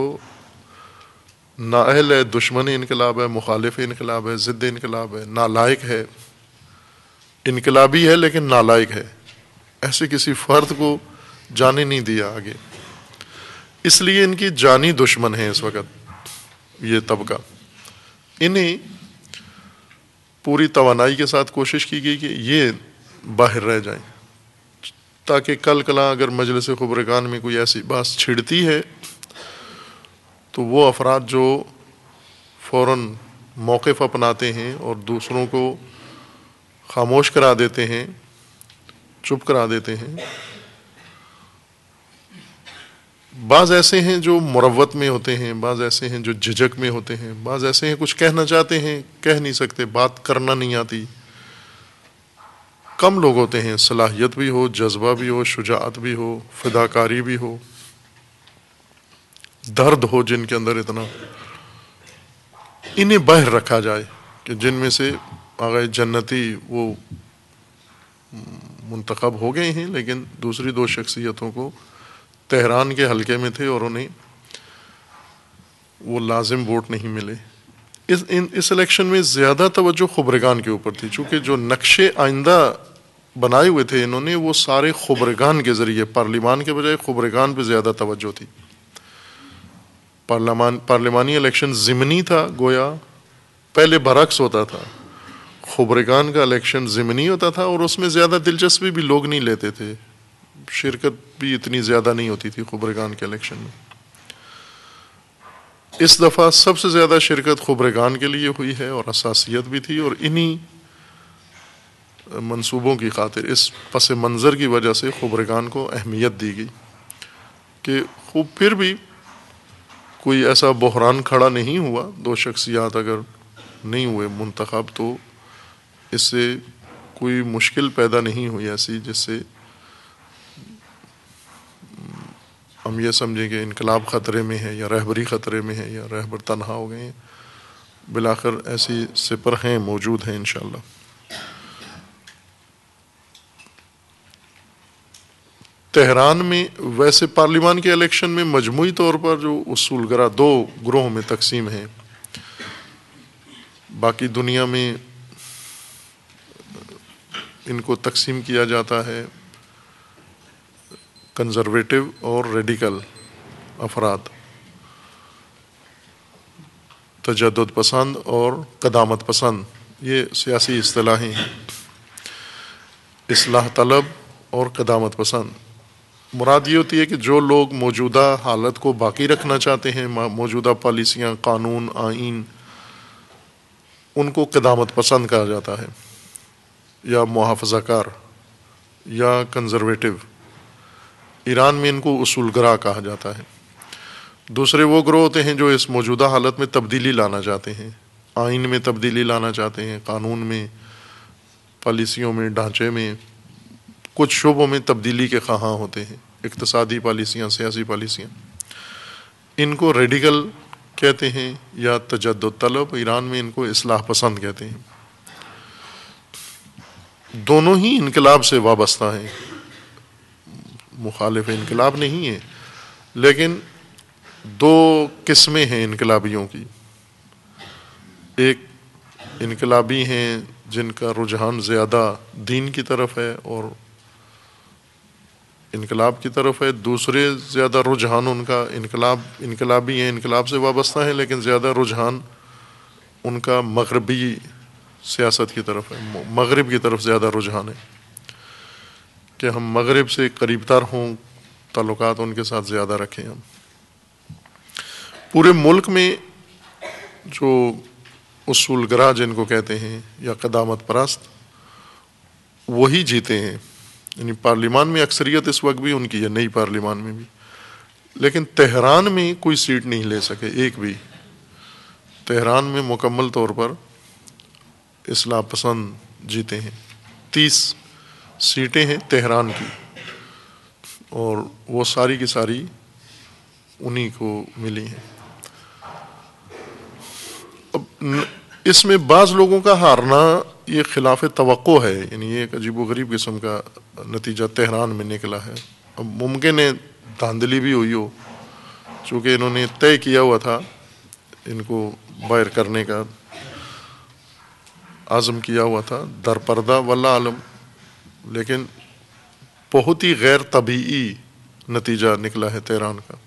نااہل ہے، دشمن انقلاب ہے، مخالف انقلاب ہے، ضد انقلاب ہے، نالائق ہے، انقلابی ہے لیکن نالائق ہے، ایسے کسی فرد کو جانے نہیں دیا آگے۔ اس لیے ان کی جانی دشمن ہے اس وقت یہ طبقہ۔ انہیں پوری توانائی کے ساتھ کوشش کی گئی کہ یہ باہر رہ جائیں، تاکہ کل کلاں اگر مجلس خبرگان میں کوئی ایسی بات چھڑتی ہے تو وہ افراد جو فوراً موقف اپناتے ہیں اور دوسروں کو خاموش کرا دیتے ہیں، چپ کرا دیتے ہیں، بعض ایسے ہیں جو مروت میں ہوتے ہیں، بعض ایسے ہیں جو جھجک میں ہوتے ہیں، بعض ایسے ہیں کچھ کہنا چاہتے ہیں کہہ نہیں سکتے، بات کرنا نہیں آتی، کم لوگ ہوتے ہیں، صلاحیت بھی ہو، جذبہ بھی ہو، شجاعت بھی ہو، فداکاری بھی ہو، درد ہو جن کے اندر اتنا، انہیں باہر رکھا جائے کہ جن میں سے آغا جنتی وہ منتخب ہو گئے ہیں، لیکن دوسری دو شخصیتوں کو تہران کے حلقے میں تھے اور انہیں وہ لازم ووٹ نہیں ملے۔ اس اس الیکشن میں زیادہ توجہ خبرگان کے اوپر تھی، چونکہ جو نقشے آئندہ بنائے ہوئے تھے انہوں نے وہ سارے خبرگان کے ذریعے، پارلیمان کے بجائے خبرگان پہ زیادہ توجہ تھی۔ پارلیمان پارلیمانی الیکشن ضمنی تھا، گویا پہلے برعکس ہوتا تھا، خبرگان کا الیکشن ضمنی ہوتا تھا اور اس میں زیادہ دلچسپی بھی لوگ نہیں لیتے تھے، شرکت بھی اتنی زیادہ نہیں ہوتی تھی خبرگان کے الیکشن میں۔ اس دفعہ سب سے زیادہ شرکت خبرگان کے لیے ہوئی ہے اور حساسیت بھی تھی، اور انہی منصوبوں کی خاطر، اس پس منظر کی وجہ سے خبرگان کو اہمیت دی گئی کہ خوب پھر بھی کوئی ایسا بحران کھڑا نہیں ہوا، دو شخصیات اگر نہیں ہوئے منتخب تو اس سے کوئی مشکل پیدا نہیں ہوئی ایسی جس سے ہم یہ سمجھیں کہ انقلاب خطرے میں ہے یا رہبری خطرے میں ہے یا رہبر تنہا ہو گئے ہیں۔ بالآخر ایسی سپر ہیں، موجود ہیں انشاءاللہ۔ تہران میں ویسے پارلیمان کے الیکشن میں مجموعی طور پر جو اصول گرا دو گروہوں میں تقسیم ہیں، باقی دنیا میں ان کو تقسیم کیا جاتا ہے کنزرویٹو اور ریڈیکل افراد، تجدد پسند اور قدامت پسند، یہ سیاسی اصطلاحیں ہیں، اصلاح طلب اور قدامت پسند۔ مراد یہ ہوتی ہے کہ جو لوگ موجودہ حالت کو باقی رکھنا چاہتے ہیں، موجودہ پالیسیاں، قانون، آئین، ان کو قدامت پسند کہا جاتا ہے، یا محافظہ کار یا کنزرویٹو۔ ایران میں ان کو اصول گرا کہا جاتا ہے۔ دوسرے وہ گروہ ہوتے ہیں جو اس موجودہ حالت میں تبدیلی لانا چاہتے ہیں، آئین میں تبدیلی لانا چاہتے ہیں، قانون میں، پالیسیوں میں، ڈھانچے میں، کچھ شعبوں میں تبدیلی کے خواہاں ہوتے ہیں، اقتصادی پالیسیاں، سیاسی پالیسیاں۔ ان کو ریڈیکل کہتے ہیں یا تجدد طلب، ایران میں ان کو اصلاح پسند کہتے ہیں۔ دونوں ہی انقلاب سے وابستہ ہیں، مخالف انقلاب نہیں ہیں، لیکن دو قسمیں ہیں انقلابیوں کی۔ ایک انقلابی ہیں جن کا رجحان زیادہ دین کی طرف ہے اور انقلاب کی طرف ہے، دوسرے زیادہ رجحان ان کا انقلاب انقلابی ہیں، انقلاب سے وابستہ ہیں، لیکن زیادہ رجحان ان کا مغربی سیاست کی طرف ہے، مغرب کی طرف زیادہ رجحان ہے کہ ہم مغرب سے قریب تر ہوں، تعلقات ان کے ساتھ زیادہ رکھیں ہم۔ پورے ملک میں جو اصول گرا جن کو کہتے ہیں یا قدامت پرست، وہی جیتے ہیں، یعنی پارلیمان میں اکثریت اس وقت بھی ان کی ہے، نئی پارلیمان میں بھی، لیکن تہران میں کوئی سیٹ نہیں لے سکے، ایک بھی۔ تہران میں مکمل طور پر اصلاح پسند جیتے ہیں، تیس سیٹیں ہیں تہران کی، اور وہ ساری کی ساری انہی کو ملی ہیں۔ اب اس میں بعض لوگوں کا ہارنا یہ خلاف توقع ہے، یعنی یہ ایک عجیب و غریب قسم کا نتیجہ تہران میں نکلا ہے۔ اب ممکن ہے دھاندلی بھی ہوئی ہو، چونکہ انہوں نے طے کیا ہوا تھا ان کو باہر کرنے کا، عزم کیا ہوا تھا در پردہ، واللہ عالم، لیکن بہت ہی غیر طبیعی نتیجہ نکلا ہے تہران کا۔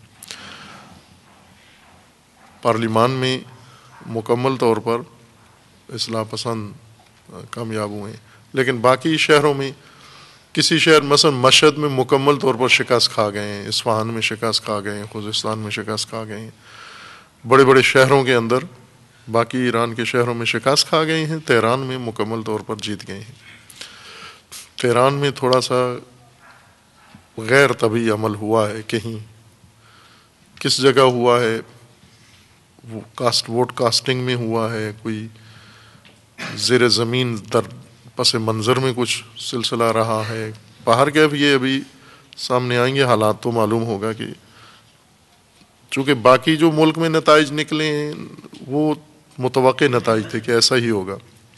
پارلیمان میں مکمل طور پر اصلاح پسند کامیاب ہوئے، لیکن باقی شہروں میں، کسی شہر مثلا مشہد میں مکمل طور پر شکست کھا گئے ہیں، اصفہان میں شکست کھا گئے ہیں، خوزستان میں شکست کھا گئے ہیں، بڑے بڑے شہروں کے اندر باقی ایران کے شہروں میں شکست کھا گئے ہیں، تہران میں مکمل طور پر جیت گئے ہیں۔ تہران میں تھوڑا سا غیر طبیعی عمل ہوا ہے، کہیں کس جگہ ہوا ہے، وہ کاسٹ ووٹ کاسٹنگ میں ہوا ہے، کوئی زیر زمین در پس منظر میں کچھ سلسلہ رہا ہے، باہر کے یہ ابھی سامنے آئیں گے حالات تو معلوم ہوگا کہ چونکہ باقی جو ملک میں نتائج نکلے ہیں وہ متوقع نتائج تھے کہ ایسا ہی ہوگا،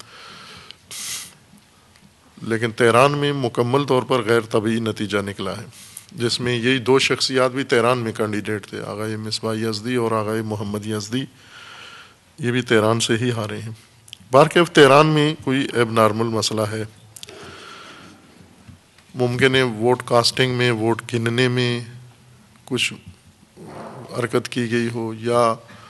لیکن تہران میں مکمل طور پر غیر طبیعی نتیجہ نکلا ہے، جس میں یہی دو شخصیات بھی تہران میں کینڈیڈیٹ تھے، آغا مصباح یزدی اور آغا محمد یزدی، یہ بھی تہران سے ہی ہارے ہیں۔ بہرکیف تہران میں کوئی ایب نارمل مسئلہ ہے، ممکن ہے ووٹ کاسٹنگ میں، ووٹ گننے میں کچھ حرکت کی گئی ہو، یا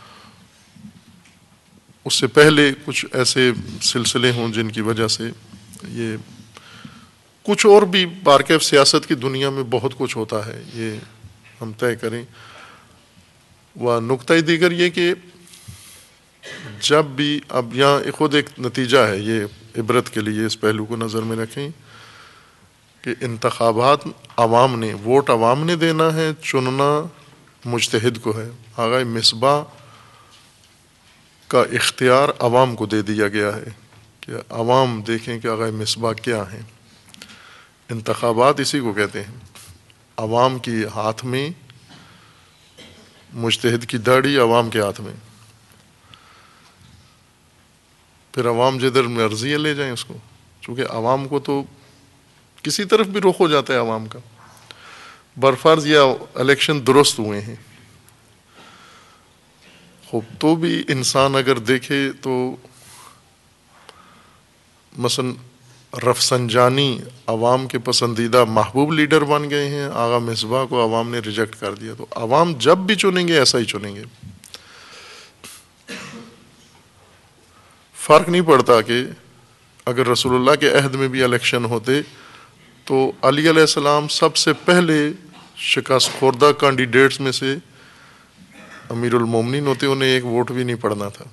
اس سے پہلے کچھ ایسے سلسلے ہوں جن کی وجہ سے یہ کچھ، اور بھی بارکیف سیاست کی دنیا میں بہت کچھ ہوتا ہے، یہ ہم طے کریں۔ و نقطہ دیگر یہ کہ جب بھی، اب یہاں خود ایک نتیجہ ہے، یہ عبرت کے لیے اس پہلو کو نظر میں رکھیں کہ انتخابات عوام نے، ووٹ عوام نے دینا ہے، چننا مجتہد کو ہے۔ آغا مصباح کا اختیار عوام کو دے دیا گیا ہے کہ عوام دیکھیں کہ آغا مصباح کیا ہیں۔ انتخابات اسی کو کہتے ہیں، عوام کی ہاتھ میں، مجتہد کی داڑھی عوام کے ہاتھ میں، پھر عوام جدھر مرضی ہے لے جائیں اس کو، چونکہ عوام کو تو کسی طرف بھی رخ ہو جاتا ہے عوام کا۔ برفرض یا الیکشن درست ہوئے ہیں، خوب تو بھی انسان اگر دیکھے تو مثلا رفسنجانی عوام کے پسندیدہ محبوب لیڈر بن گئے ہیں، آغا مصباح کو عوام نے ریجیکٹ کر دیا، تو عوام جب بھی چنیں گے ایسا ہی چنیں گے۔ فرق نہیں پڑتا کہ اگر رسول اللہ کے عہد میں بھی الیکشن ہوتے تو علی علیہ السلام سب سے پہلے شکست خوردہ کینڈیڈیٹس میں سے امیر المومنین ہوتے، انہیں ایک ووٹ بھی نہیں پڑنا تھا۔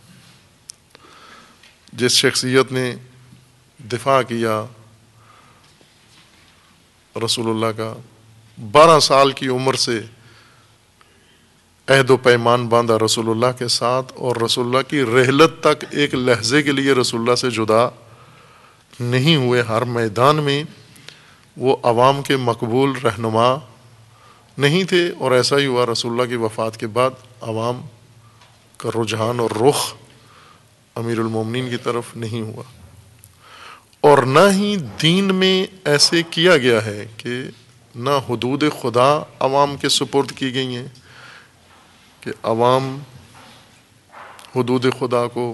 جس شخصیت نے دفاع کیا رسول اللہ کا، بارہ سال کی عمر سے عہد و پیمان باندھا رسول اللہ کے ساتھ، اور رسول اللہ کی رحلت تک ایک لحظے کے لیے رسول اللہ سے جدا نہیں ہوئے، ہر میدان میں وہ عوام کے مقبول رہنما نہیں تھے، اور ایسا ہی ہوا رسول اللہ کی وفات کے بعد عوام کا رجحان اور رخ امیر المومنین کی طرف نہیں ہوا۔ اور نہ ہی دین میں ایسے کیا گیا ہے کہ نہ حدود خدا عوام کے سپرد کی گئی ہیں کہ عوام حدود خدا کو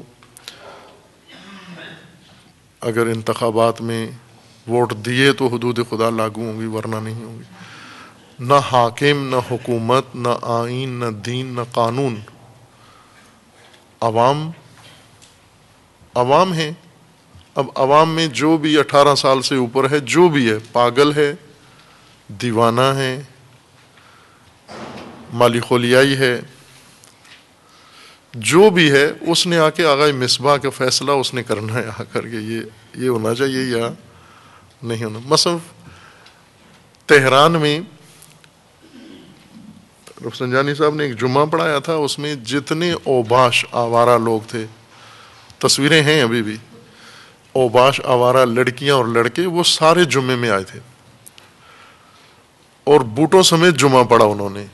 اگر انتخابات میں ووٹ دیے تو حدود خدا لاگو ہوں گی، ورنہ نہیں ہوں گی۔ نہ حاکم، نہ حکومت، نہ آئین، نہ دین، نہ قانون، عوام عوام ہیں۔ اب عوام میں جو بھی اٹھارہ سال سے اوپر ہے، جو بھی ہے، پاگل ہے، دیوانہ ہے، مالی خولیائی ہے، جو بھی ہے، اس نے آ کے آغا مصباح کا فیصلہ اس نے کرنا ہے آ کر کے یہ یہ ہونا چاہیے یا نہیں ہونا۔ مثلا تہران میں رفسنجانی صاحب نے ایک جمعہ پڑھایا تھا، اس میں جتنے اوباش آوارہ لوگ تھے، تصویریں ہیں ابھی بھی، اوباش آوارہ لڑکیاں اور لڑکے، وہ سارے جمعے میں آئے تھے اور بوٹوں سمیت جمعہ پڑھا انہوں نے،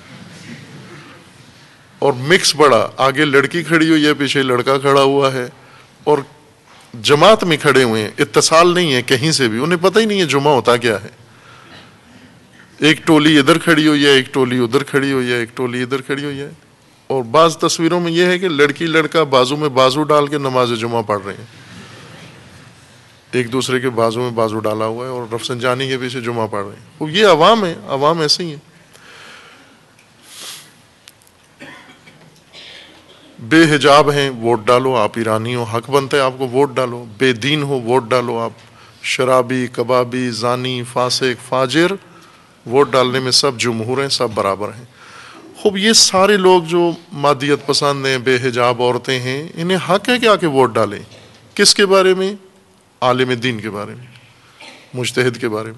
اور مکس پڑھا، آگے لڑکی کھڑی ہوئی ہے، پیچھے لڑکا کھڑا ہوا ہے، اور جماعت میں کھڑے ہوئے ہیں، اتصال نہیں ہے کہیں سے بھی، انہیں پتہ ہی نہیں ہے جمعہ ہوتا کیا ہے۔ ایک ٹولی ادھر کھڑی ہوئی ہے، ایک ٹولی ادھر کھڑی ہوئی ہے، ایک ٹولی ادھر کھڑی ہوئی ہے، اور بعض تصویروں میں یہ ہے کہ لڑکی لڑکا بازو میں بازو ڈال کے نماز جمعہ پڑھ رہے ہیں، ایک دوسرے کے بازو میں بازو ڈالا ہوا ہے، اور رفسنجانی کے پیچھے جمعہ پڑھ رہے ہیں۔ یہ عوام ہے، عوام ایسے ہی ہیں، بے حجاب ہیں، ووٹ ڈالو، آپ ایرانی ہو، حق بنتا ہے آپ کو ووٹ ڈالو، بے دین ہو، ووٹ ڈالو، آپ شرابی، کبابی، زانی، فاسق، فاجر، ووٹ ڈالنے میں سب جمہور ہیں، سب برابر ہیں۔ خوب یہ سارے لوگ جو مادیت پسند ہیں، بے حجاب عورتیں ہیں، انہیں حق ہے کہ آ کے ووٹ ڈالیں۔ کس کے بارے میں؟ عالم دین کے بارے میں، مجتہد کے بارے میں۔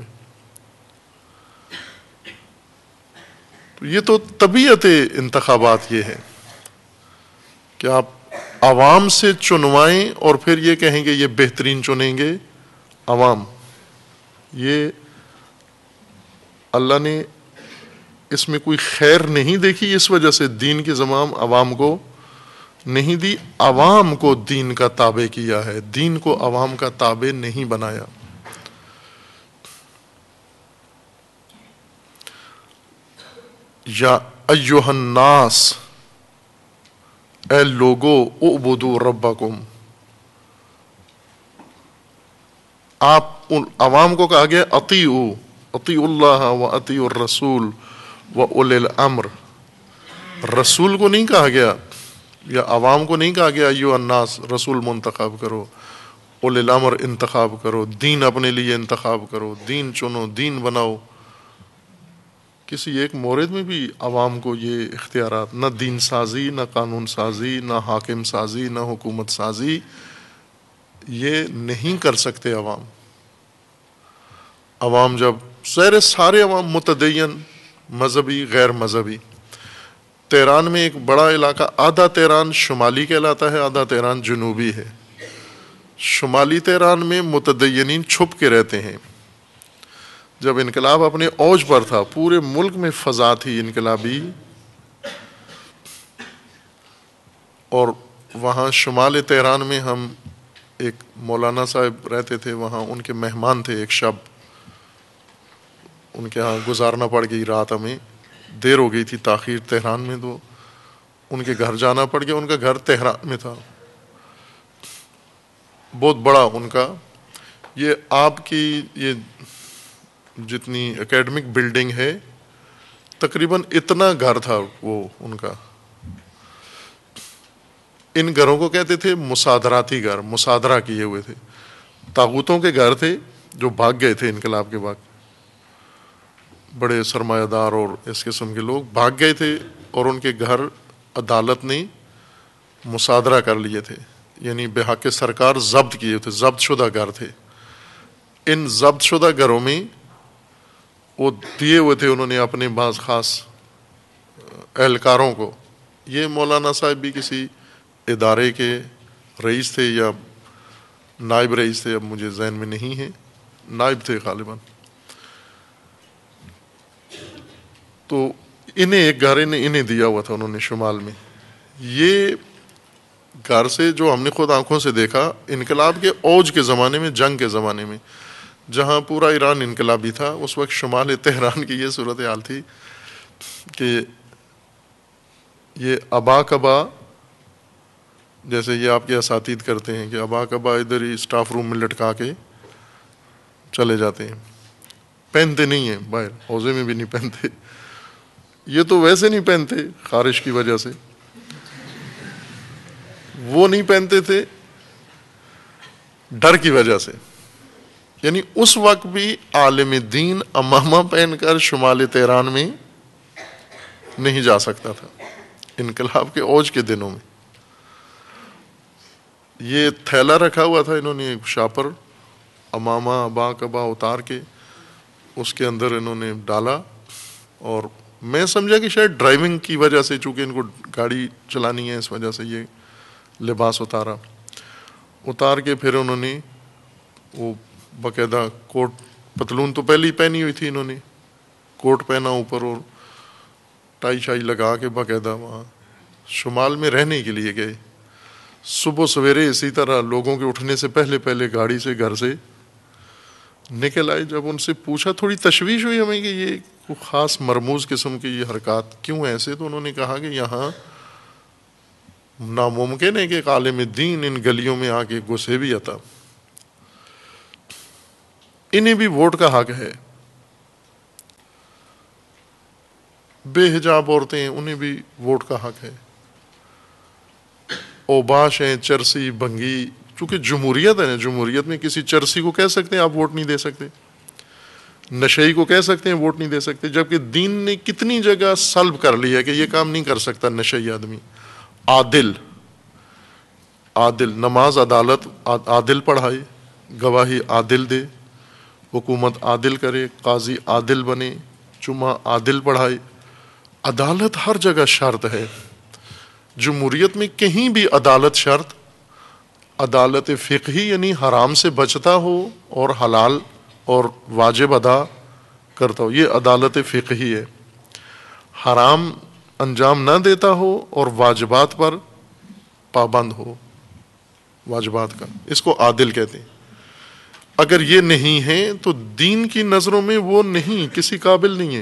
تو یہ تو طبیعت انتخابات یہ ہے کہ آپ عوام سے چنوائیں اور پھر یہ کہیں گے یہ بہترین چنیں گے عوام۔ یہ اللہ نے اس میں کوئی خیر نہیں دیکھی، اس وجہ سے دین کی زمام عوام کو نہیں دی، عوام کو دین کا تابع کیا ہے، دین کو عوام کا تابع نہیں بنایا۔ یا ایھا الناس، اے لوگو، اعبدوا ربکم، آپ عوام کو کہا گیا اطیعوا اطیعوا اللہ و اطیعوا الرسول و اولی الامر، رسول کو نہیں کہا گیا یا عوام کو نہیں کہا گیا ایھا الناس، رسول منتخب کرو، اولی الامر انتخاب کرو، دین اپنے لیے انتخاب کرو، دین چنو، دین بناؤ۔ کسی ایک مورد میں بھی عوام کو یہ اختیارات، نہ دین سازی، نہ قانون سازی، نہ حاکم سازی، نہ حکومت سازی، یہ نہیں کر سکتے عوام۔ عوام جب سارے سارے عوام متدین، مذہبی، غیر مذہبی، تہران میں ایک بڑا علاقہ، آدھا تہران شمالی کہلاتا ہے، آدھا تہران جنوبی ہے۔ شمالی تہران میں متدینین چھپ کے رہتے ہیں۔ جب انقلاب اپنے اوج پر تھا، پورے ملک میں فضا تھی انقلابی، اور وہاں شمال تہران میں ہم ایک مولانا صاحب رہتے تھے، وہاں ان کے مہمان تھے ایک شب، ان کے ہاں گزارنا پڑ گئی رات، ہمیں دیر ہو گئی تھی، تاخیر تہران میں، تو ان کے گھر جانا پڑ گیا. ان کا گھر تہران میں تھا، بہت بڑا ان کا. یہ آپ کی یہ جتنی اکیڈمک بلڈنگ ہے تقریباً اتنا گھر تھا وہ ان کا. ان گھروں کو کہتے تھے مصادراتی گھر، مصادرہ کیے ہوئے تھے. طاغوتوں کے گھر تھے جو بھاگ گئے تھے انقلاب کے بعد، بڑے سرمایہ دار اور اس قسم کے لوگ بھاگ گئے تھے، اور ان کے گھر عدالت نے مصادرہ کر لیے تھے، یعنی بحق سرکار ضبط کیے تھے، ضبط شدہ گھر تھے. ان ضبط شدہ گھروں میں وہ دیے ہوئے تھے انہوں نے اپنے بعض خاص اہلکاروں کو. یہ مولانا صاحب بھی کسی ادارے کے رئیس تھے یا نائب رئیس تھے، اب مجھے ذہن میں نہیں ہے، نائب تھے غالباً. تو انہیں ایک گھر انہیں دیا ہوا تھا انہوں نے شمال میں. یہ گھر سے جو ہم نے خود آنکھوں سے دیکھا انقلاب کے اوج کے زمانے میں، جنگ کے زمانے میں، جہاں پورا ایران انقلابی تھا، اس وقت شمال تہران کی یہ صورتحال تھی کہ یہ ابا کبا، جیسے یہ آپ کے اساتید کرتے ہیں کہ ابا کبا ادھر ہی اسٹاف روم میں لٹکا کے چلے جاتے ہیں، پہنتے نہیں ہیں باہر، حوضے میں بھی نہیں پہنتے. یہ تو ویسے نہیں پہنتے خارش کی وجہ سے، وہ نہیں پہنتے تھے ڈر کی وجہ سے. یعنی اس وقت بھی عالم دین امامہ پہن کر شمال تہران میں نہیں جا سکتا تھا انقلاب کے اوج کے دنوں میں. یہ تھیلا رکھا ہوا تھا انہوں نے شاپر، امامہ ابا کبا اتار کے اس کے اندر انہوں نے ڈالا، اور میں سمجھا کہ شاید ڈرائیونگ کی وجہ سے، چونکہ ان کو گاڑی چلانی ہے اس وجہ سے یہ لباس اتارا. اتار کے پھر انہوں نے وہ باقاعدہ کوٹ پتلون تو پہلے ہی پہنی ہوئی تھی، انہوں نے کوٹ پہنا اوپر اور ٹائی شائی لگا کے باقاعدہ وہاں شمال میں رہنے کے لیے گئے. صبح سویرے اسی طرح لوگوں کے اٹھنے سے پہلے پہلے گاڑی سے گھر سے نکل آئے. جب ان سے پوچھا، تھوڑی تشویش ہوئی ہمیں کہ یہ کوئی خاص مرموز قسم کی یہ حرکات کیوں ایسے، تو انہوں نے کہا کہ یہاں ناممکن ہے کہ ایک عالم دین ان گلیوں میں آ کے گھسے بھی آتا. انہیں بھی ووٹ کا حق ہے، بے حجاب عورتیں ہیں انہیں بھی ووٹ کا حق ہے، اوباش ہیں، چرسی بھنگی، چونکہ جمہوریت ہے نا، جمہوریت میں کسی چرسی کو کہہ سکتے ہیں آپ ووٹ نہیں دے سکتے، نشئی کو کہہ سکتے ہیں ووٹ نہیں دے سکتے، جبکہ دین نے کتنی جگہ سلب کر لیا کہ یہ کام نہیں کر سکتا نشئی آدمی. عادل عادل نماز عدالت عادل پڑھائے، گواہی عادل دے، حکومت عادل کرے، قاضی عادل بنے، جمعہ عادل پڑھائے. عدالت ہر جگہ شرط ہے. جمہوریت میں کہیں بھی عدالت شرط، عدالت فقہی یعنی حرام سے بچتا ہو اور حلال اور واجب ادا کرتا ہو، یہ عدالت فقہی ہے. حرام انجام نہ دیتا ہو اور واجبات پر پابند ہو، واجبات کا، اس کو عادل کہتے ہیں. اگر یہ نہیں ہے تو دین کی نظروں میں وہ نہیں، کسی قابل نہیں ہے،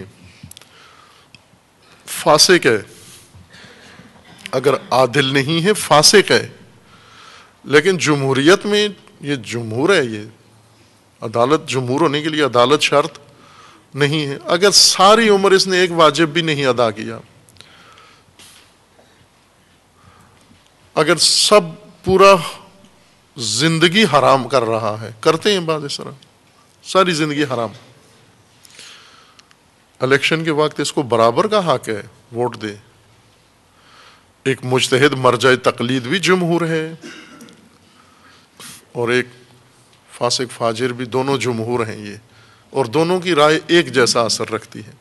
فاسق ہے. اگر عادل نہیں ہے فاسق ہے. لیکن جمہوریت میں یہ جمہور ہے، یہ عدالت، جمہور ہونے کے لیے عدالت شرط نہیں ہے. اگر ساری عمر اس نے ایک واجب بھی نہیں ادا کیا، اگر سب پورا زندگی حرام کر رہا ہے، کرتے ہیں بعض اس طرح، ساری زندگی حرام، الیکشن کے وقت اس کو برابر کا حق ہے ووٹ دے. ایک مجتہد مرجع تقلید بھی جمہور ہے، اور ایک فاسق فاجر بھی، دونوں جمہور ہیں یہ، اور دونوں کی رائے ایک جیسا اثر رکھتی ہے.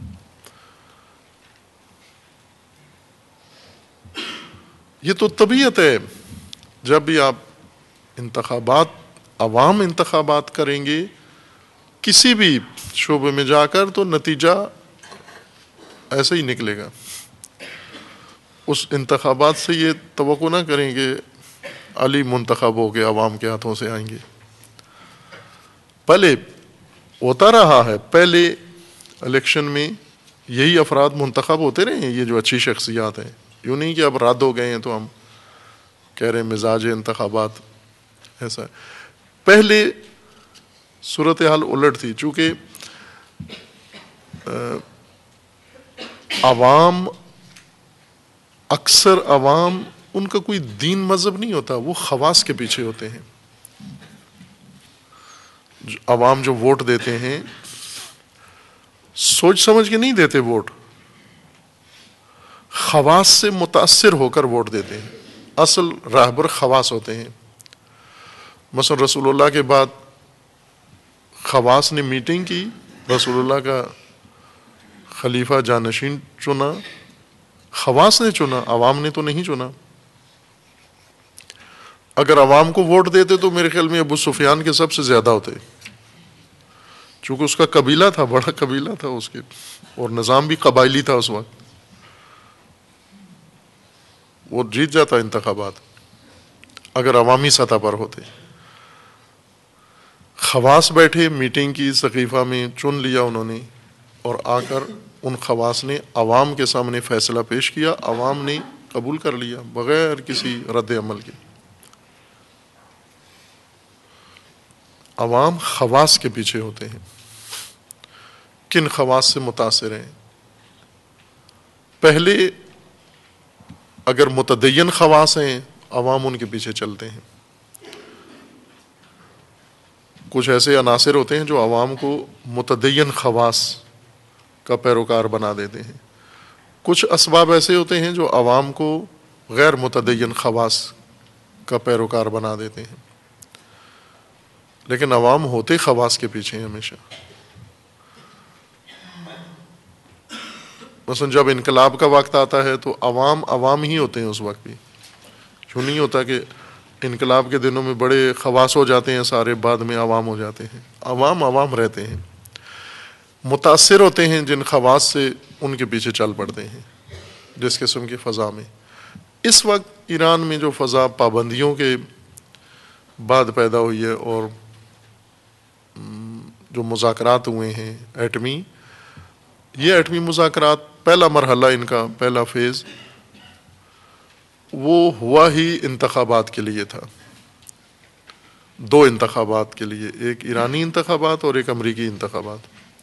یہ تو طبیعت ہے. جب بھی آپ انتخابات، عوام انتخابات کریں گے کسی بھی شعبے میں جا کر، تو نتیجہ ایسا ہی نکلے گا. اس انتخابات سے یہ توقع نہ کریں کہ علی منتخب ہو کے عوام کے ہاتھوں سے آئیں گے. پہلے ہوتا رہا ہے، پہلے الیکشن میں یہی افراد منتخب ہوتے رہے ہیں، یہ جو اچھی شخصیات ہیں. یوں نہیں کہ اب رد ہو گئے ہیں تو ہم کہہ رہے ہیں مزاج انتخابات ایسا ہے. پہلے صورتحال الٹ تھی، چونکہ عوام اکثر عوام ان کا کوئی دین مذہب نہیں ہوتا، وہ خواص کے پیچھے ہوتے ہیں. عوام جو ووٹ دیتے ہیں سوچ سمجھ کے نہیں دیتے ووٹ، خواص سے متاثر ہو کر ووٹ دیتے ہیں. اصل راہبر خواص ہوتے ہیں. مثلا رسول اللہ کے بعد خواص نے میٹنگ کی، رسول اللہ کا خلیفہ جانشین چنا، خواص نے چنا، عوام نے تو نہیں چنا. اگر عوام کو ووٹ دیتے تو میرے خیال میں ابو سفیان کے سب سے زیادہ ہوتے، چونکہ اس کا قبیلہ تھا، بڑا قبیلہ تھا اس کے، اور نظام بھی قبائلی تھا اس وقت، وہ جیت جاتا انتخابات اگر عوامی سطح پر ہوتے. خواص بیٹھے میٹنگ کی سقیفہ میں، چن لیا انہوں نے، اور آ کر ان خواص نے عوام کے سامنے فیصلہ پیش کیا، عوام نے قبول کر لیا بغیر کسی رد عمل کے. عوام خواص کے پیچھے ہوتے ہیں. کن خواص سے متاثر ہیں؟ پہلے اگر متدین خواص ہیں عوام ان کے پیچھے چلتے ہیں. کچھ ایسے عناصر ہوتے ہیں جو عوام کو متدین خواص کا پیروکار بنا دیتے ہیں. کچھ اسباب ایسے ہوتے ہیں جو عوام کو غیر متدین خواص کا پیروکار بنا دیتے ہیں. لیکن عوام ہوتے خواص کے پیچھے ہیں ہمیشہ. مثلا جب انقلاب کا وقت آتا ہے تو عوام عوام ہی ہوتے ہیں اس وقت بھی. یوں نہیں ہوتا کہ انقلاب کے دنوں میں بڑے خواص ہو جاتے ہیں سارے، بعد میں عوام ہو جاتے ہیں. عوام عوام رہتے ہیں، متاثر ہوتے ہیں جن خواص سے، ان کے پیچھے چل پڑتے ہیں. جس قسم کی فضا میں اس وقت ایران میں جو فضا پابندیوں کے بعد پیدا ہوئی ہے، اور جو مذاکرات ہوئے ہیں ایٹمی، یہ ایٹمی مذاکرات پہلا مرحلہ، ان کا پہلا فیز وہ ہوا ہی انتخابات کے لیے تھا. دو انتخابات کے لیے، ایک ایرانی انتخابات اور ایک امریکی انتخابات.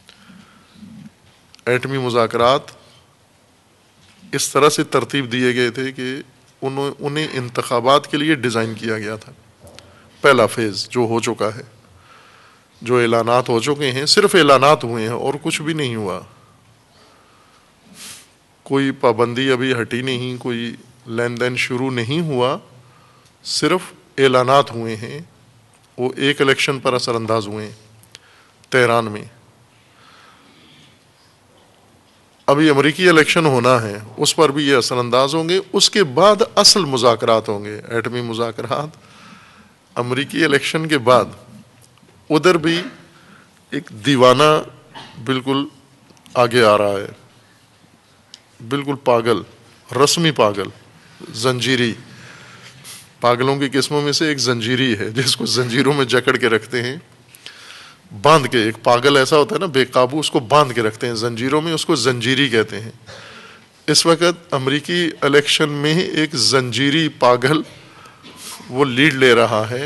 ایٹمی مذاکرات اس طرح سے ترتیب دیے گئے تھے کہ انہیں انتخابات کے لیے ڈیزائن کیا گیا تھا. پہلا فیز جو ہو چکا ہے، جو اعلانات ہو چکے ہیں، صرف اعلانات ہوئے ہیں اور کچھ بھی نہیں ہوا. کوئی پابندی ابھی ہٹی نہیں، کوئی لین دین شروع نہیں ہوا، صرف اعلانات ہوئے ہیں. وہ ایک الیکشن پر اثر انداز ہوئے ہیں تہران میں. ابھی امریکی الیکشن ہونا ہے، اس پر بھی یہ اثر انداز ہوں گے. اس کے بعد اصل مذاکرات ہوں گے، ایٹمی مذاکرات امریکی الیکشن کے بعد. ادھر بھی ایک دیوانہ بالکل آگے آ رہا ہے، بالکل پاگل، رسمی پاگل، زنجیری. پاگلوں کی قسموں میں سے ایک زنجیری ہے، جس کو زنجیروں میں جکڑ کے رکھتے ہیں، باندھ کے. ایک پاگل ایسا ہوتا ہے نا بے قابو، اس کو باندھ کے رکھتے ہیں زنجیروں میں، اس کو زنجیری کہتے ہیں. اس وقت امریکی الیکشن میں ایک زنجیری پاگل وہ لیڈ لے رہا ہے،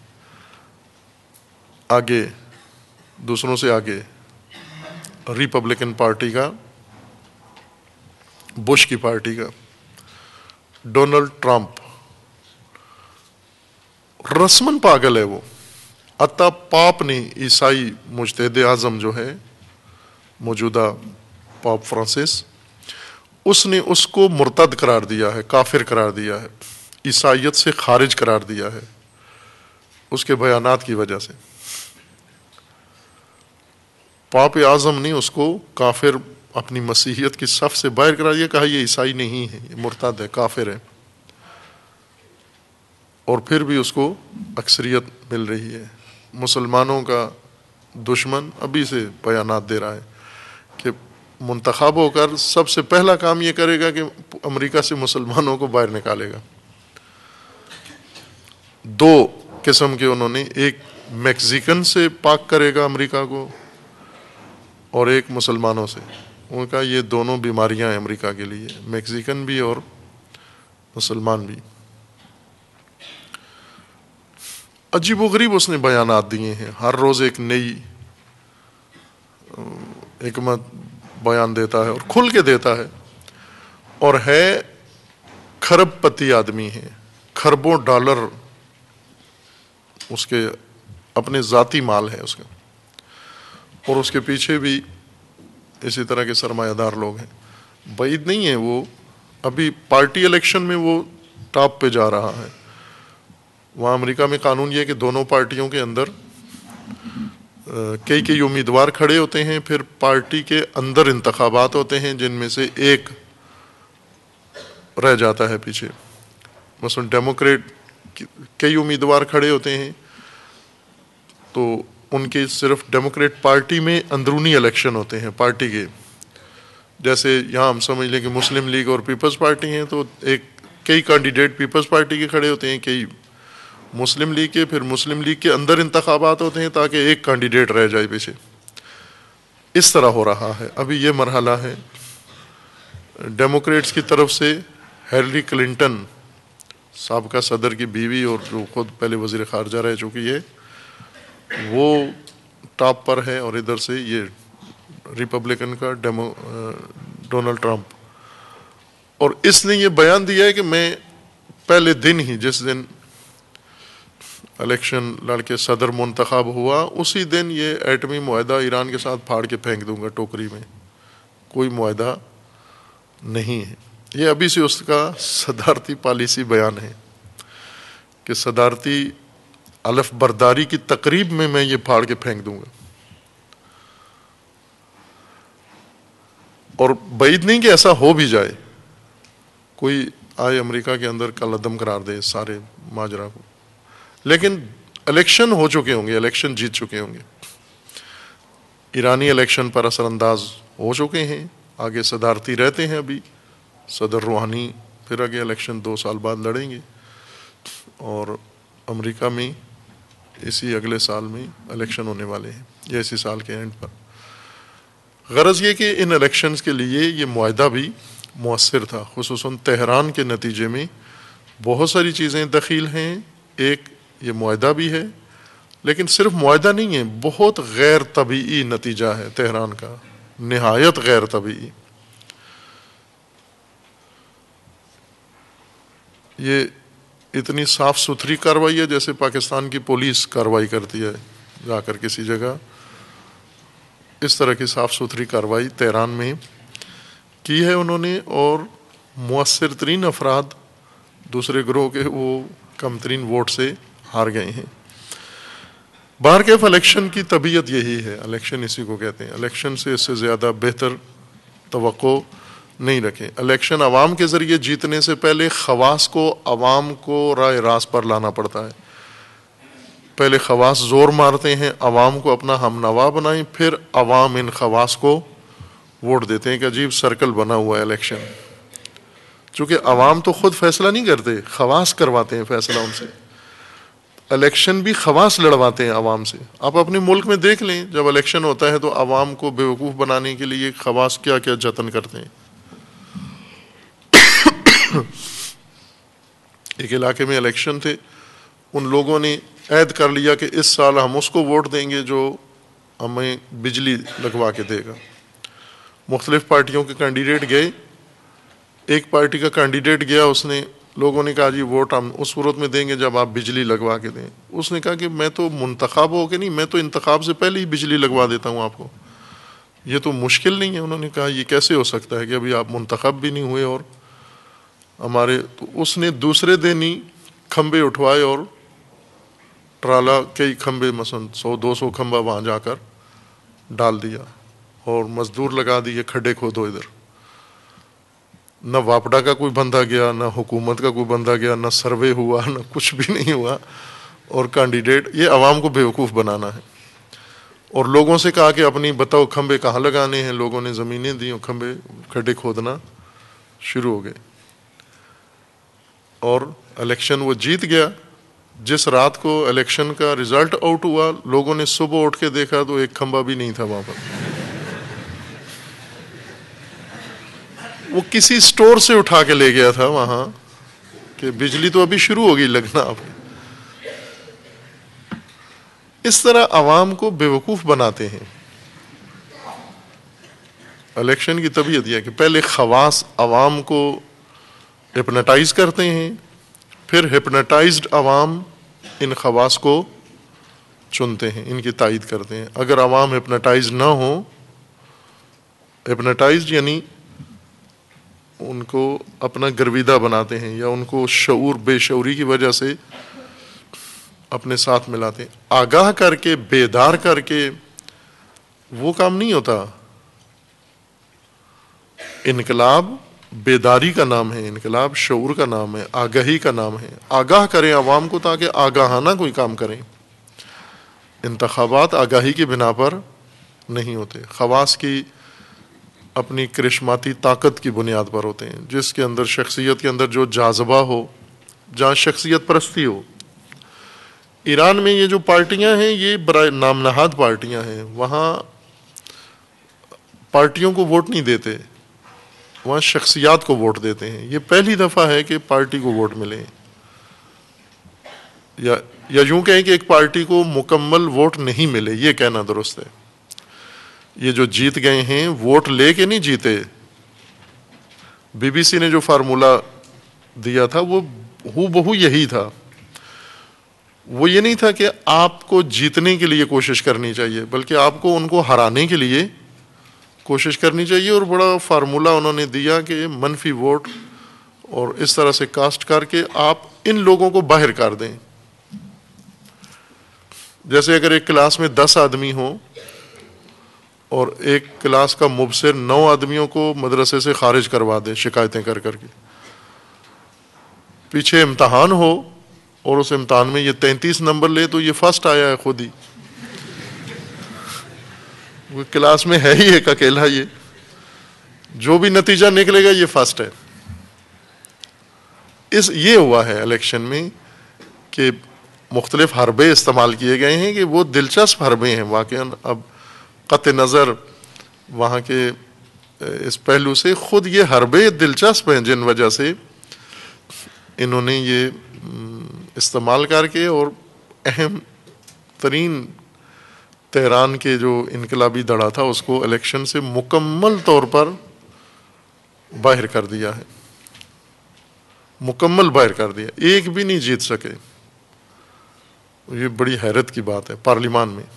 آگے، دوسروں سے آگے. ریپبلکن پارٹی کا، بش کی پارٹی کا، ڈونلڈ ٹرمپ. رسمن پاگل ہے وہ. حتیٰ پاپ نے، عیسائی مجتہد اعظم جو ہے موجودہ پاپ فرانسس، اس نے اس کو مرتد قرار دیا ہے، کافر قرار دیا ہے، عیسائیت سے خارج قرار دیا ہے اس کے بیانات کی وجہ سے. پاپ اعظم نے اس کو کافر، اپنی مسیحیت کی صف سے باہر قرار دیا، کہا یہ عیسائی نہیں ہے، یہ مرتد ہے، کافر ہے. اور پھر بھی اس کو اکثریت مل رہی ہے. مسلمانوں کا دشمن ابھی سے بیانات دے رہا ہے کہ منتخب ہو کر سب سے پہلا کام یہ کرے گا کہ امریکہ سے مسلمانوں کو باہر نکالے گا. دو قسم کے انہوں نے، ایک میکسیکن سے پاک کرے گا امریکہ کو، اور ایک مسلمانوں سے. ان کا یہ دونوں بیماریاں ہیں امریکہ کے لیے، میکسیکن بھی اور مسلمان بھی. عجیب و غریب اس نے بیانات دیے ہیں، ہر روز ایک نئی حکمت بیان دیتا ہے اور کھل کے دیتا ہے، اور ہے کھرب پتی آدمی ہے، کھربوں ڈالر اس کے اپنے ذاتی مال ہے اس کا، اور اس کے پیچھے بھی اسی طرح کے سرمایہ دار لوگ ہیں. بعید نہیں ہے وہ، ابھی پارٹی الیکشن میں وہ ٹاپ پہ جا رہا ہے. وہاں امریکہ میں قانون یہ ہے کہ دونوں پارٹیوں کے اندر کئی کئی امیدوار کھڑے ہوتے ہیں، پھر پارٹی کے اندر انتخابات ہوتے ہیں جن میں سے ایک رہ جاتا ہے پیچھے. مثلا ڈیموکریٹ کئی امیدوار کھڑے ہوتے ہیں تو ان کے صرف ڈیموکریٹ پارٹی میں اندرونی الیکشن ہوتے ہیں پارٹی کے. جیسے یہاں ہم سمجھ لیں کہ مسلم لیگ اور پیپلز پارٹی ہیں تو ایک کئی کینڈیڈیٹ پیپلز پارٹی کے کھڑے ہوتے ہیں، کئی مسلم لیگ کے، پھر مسلم لیگ کے اندر انتخابات ہوتے ہیں تاکہ ایک کینڈیڈیٹ رہ جائے پیچھے. اس طرح ہو رہا ہے. ابھی یہ مرحلہ ہے. ڈیموکریٹس کی طرف سے ہیلری کلنٹن سابقہ صدر کی بیوی اور جو خود پہلے وزیر خارجہ رہ چکی ہے وہ ٹاپ پر ہے، اور ادھر سے یہ ریپبلکن کا ڈیمو ڈونلڈ ٹرمپ. اور اس نے یہ بیان دیا ہے کہ میں پہلے دن ہی، جس دن الیکشن لڑ کے صدر منتخب ہوا، اسی دن یہ ایٹمی معاہدہ ایران کے ساتھ پھاڑ کے پھینک دوں گا ٹوکری میں، کوئی معاہدہ نہیں ہے. یہ ابھی سے اس کا صدارتی پالیسی بیان ہے کہ صدارتی الف برداری کی تقریب میں میں یہ پھاڑ کے پھینک دوں گا. اور بعید نہیں کہ ایسا ہو بھی جائے، کوئی آئے امریکہ کے اندر کل عدم قرار دے سارے ماجرا کو. لیکن الیکشن ہو چکے ہوں گے، الیکشن جیت چکے ہوں گے. ایرانی الیکشن پر اثر انداز ہو چکے ہیں، آگے صدارتی رہتے ہیں ابھی صدر روحانی، پھر آگے الیکشن دو سال بعد لڑیں گے، اور امریکہ میں اسی اگلے سال میں الیکشن ہونے والے ہیں، یا اسی سال کے اینڈ پر. غرض یہ کہ ان الیکشنز کے لیے یہ معاہدہ بھی مؤثر تھا، خصوصاً تہران کے نتیجے میں بہت ساری چیزیں دخیل ہیں. ایک یہ معاہدہ بھی ہے، لیکن صرف معاہدہ نہیں ہے، بہت غیر طبیعی نتیجہ ہے تہران کا، نہایت غیر طبیعی. یہ اتنی صاف ستھری کارروائی ہے جیسے پاکستان کی پولیس کارروائی کرتی ہے جا کر کسی جگہ. اس طرح کی صاف ستھری کارروائی تہران میں کی ہے انہوں نے، اور مؤثر ترین افراد دوسرے گروہ کے وہ کم ترین ووٹ سے ہار گئے ہیں. بہرکیف الیکشن کی طبیعت یہی ہے، الیکشن اسی کو کہتے ہیں. الیکشن سے اس سے زیادہ بہتر توقع نہیں رکھیں. الیکشن عوام کے ذریعے جیتنے سے پہلے خواص کو عوام کو رائے راست پر لانا پڑتا ہے. پہلے خواص زور مارتے ہیں عوام کو اپنا ہم نوا بنائیں، پھر عوام ان خواص کو ووٹ دیتے ہیں. کہ عجیب سرکل بنا ہوا ہے الیکشن. چونکہ عوام تو خود فیصلہ نہیں کرتے، خواص کرواتے ہیں فیصلہ ان سے. الیکشن بھی خواص لڑواتے ہیں عوام سے. آپ اپنے ملک میں دیکھ لیں، جب الیکشن ہوتا ہے تو عوام کو بیوقوف بنانے کے لیے خواص کیا کیا جتن کرتے ہیں. ایک علاقے میں الیکشن تھے، ان لوگوں نے عہد کر لیا کہ اس سال ہم اس کو ووٹ دیں گے جو ہمیں بجلی لگوا کے دے گا. مختلف پارٹیوں کے کینڈیڈیٹ گئے. ایک پارٹی کا کینڈیڈیٹ گیا، اس نے لوگوں نے کہا جی ووٹ ہم اس صورت میں دیں گے جب آپ بجلی لگوا کے دیں. اس نے کہا کہ میں تو منتخب ہو کے نہیں، میں تو انتخاب سے پہلے ہی بجلی لگوا دیتا ہوں آپ کو، یہ تو مشکل نہیں ہے. انہوں نے کہا یہ کیسے ہو سکتا ہے کہ ابھی آپ منتخب بھی نہیں ہوئے اور ہمارے. تو اس نے دوسرے دن ہی کھمبے اٹھوائے اور ٹرالا کئی کھمبے مثلا سو دو سو کھمبا وہاں جا کر ڈال دیا اور مزدور لگا دیے کھڈے کھودو ادھر. نہ واپڈا کا کوئی بندہ گیا، نہ حکومت کا کوئی بندہ گیا، نہ سروے ہوا، نہ کچھ بھی نہیں ہوا. اور کینڈیڈیٹ یہ عوام کو بیوقوف بنانا ہے. اور لوگوں سے کہا کہ اپنی بتاؤ کھمبے کہاں لگانے ہیں. لوگوں نے زمینیں دی اور کھمبے کھڈے کھودنا شروع ہو گئے. اور الیکشن وہ جیت گیا. جس رات کو الیکشن کا رزلٹ آؤٹ ہوا، لوگوں نے صبح اٹھ کے دیکھا تو ایک کھمبا بھی نہیں تھا وہاں پر. وہ کسی سٹور سے اٹھا کے لے گیا تھا وہاں کہ بجلی تو ابھی شروع ہوگی لگنا آپ. اس طرح عوام کو بیوقوف بناتے ہیں. الیکشن کی طبیعت یہ ہے کہ پہلے خواص عوام کو ہپناٹائز کرتے ہیں، پھر ہپناٹائزڈ عوام ان خواص کو چنتے ہیں، ان کی تائید کرتے ہیں. اگر عوام ہپناٹائز نہ ہوں، ہپناٹائزڈ یعنی ان کو اپنا گرویدہ بناتے ہیں یا ان کو شعور بے شعوری کی وجہ سے اپنے ساتھ ملاتے ہیں. آگاہ کر کے بیدار کر کے وہ کام نہیں ہوتا. انقلاب بیداری کا نام ہے، انقلاب شعور کا نام ہے، آگاہی کا نام ہے. آگاہ کریں عوام کو تاکہ آگاہانہ کوئی کام کریں. انتخابات آگاہی کی بنا پر نہیں ہوتے، خواص کی اپنی کرشماتی طاقت کی بنیاد پر ہوتے ہیں، جس کے اندر شخصیت کے اندر جو جاذبہ ہو، جہاں شخصیت پرستی ہو. ایران میں یہ جو پارٹیاں ہیں یہ برائے نام نہاد پارٹیاں ہیں. وہاں پارٹیوں کو ووٹ نہیں دیتے، وہاں شخصیات کو ووٹ دیتے ہیں. یہ پہلی دفعہ ہے کہ پارٹی کو ووٹ ملے، یا یا یوں کہیں کہ ایک پارٹی کو مکمل ووٹ نہیں ملے، یہ کہنا درست ہے. یہ جو جیت گئے ہیں ووٹ لے کے نہیں جیتے. بی بی سی نے جو فارمولا دیا تھا وہ ہو بہو یہی تھا. وہ یہ نہیں تھا کہ آپ کو جیتنے کے لیے کوشش کرنی چاہیے، بلکہ آپ کو ان کو ہرانے کے لیے کوشش کرنی چاہیے. اور بڑا فارمولا انہوں نے دیا کہ منفی ووٹ اور اس طرح سے کاسٹ کر کے آپ ان لوگوں کو باہر کر دیں. جیسے اگر ایک کلاس میں دس آدمی ہوں اور ایک کلاس کا مبصر نو آدمیوں کو مدرسے سے خارج کروا دے شکایتیں کر کر کے، پیچھے امتحان ہو اور اس امتحان میں یہ تینتیس نمبر لے تو یہ فرسٹ آیا ہے خود ہی. وہ کلاس میں ہے ہی ایک اکیلا، یہ جو بھی نتیجہ نکلے گا یہ فرسٹ ہے. اس یہ ہوا ہے الیکشن میں کہ مختلف حربے استعمال کیے گئے ہیں کہ وہ دلچسپ حربے ہیں واقعاً. اب قطع نظر وہاں کے اس پہلو سے خود یہ حربے دلچسپ ہیں جن وجہ سے انہوں نے یہ استعمال کر کے اور اہم ترین تہران کے جو انقلابی دڑا تھا اس کو الیکشن سے مکمل طور پر باہر کر دیا ہے. مکمل باہر کر دیا، ایک بھی نہیں جیت سکے. یہ بڑی حیرت کی بات ہے. پارلیمان میں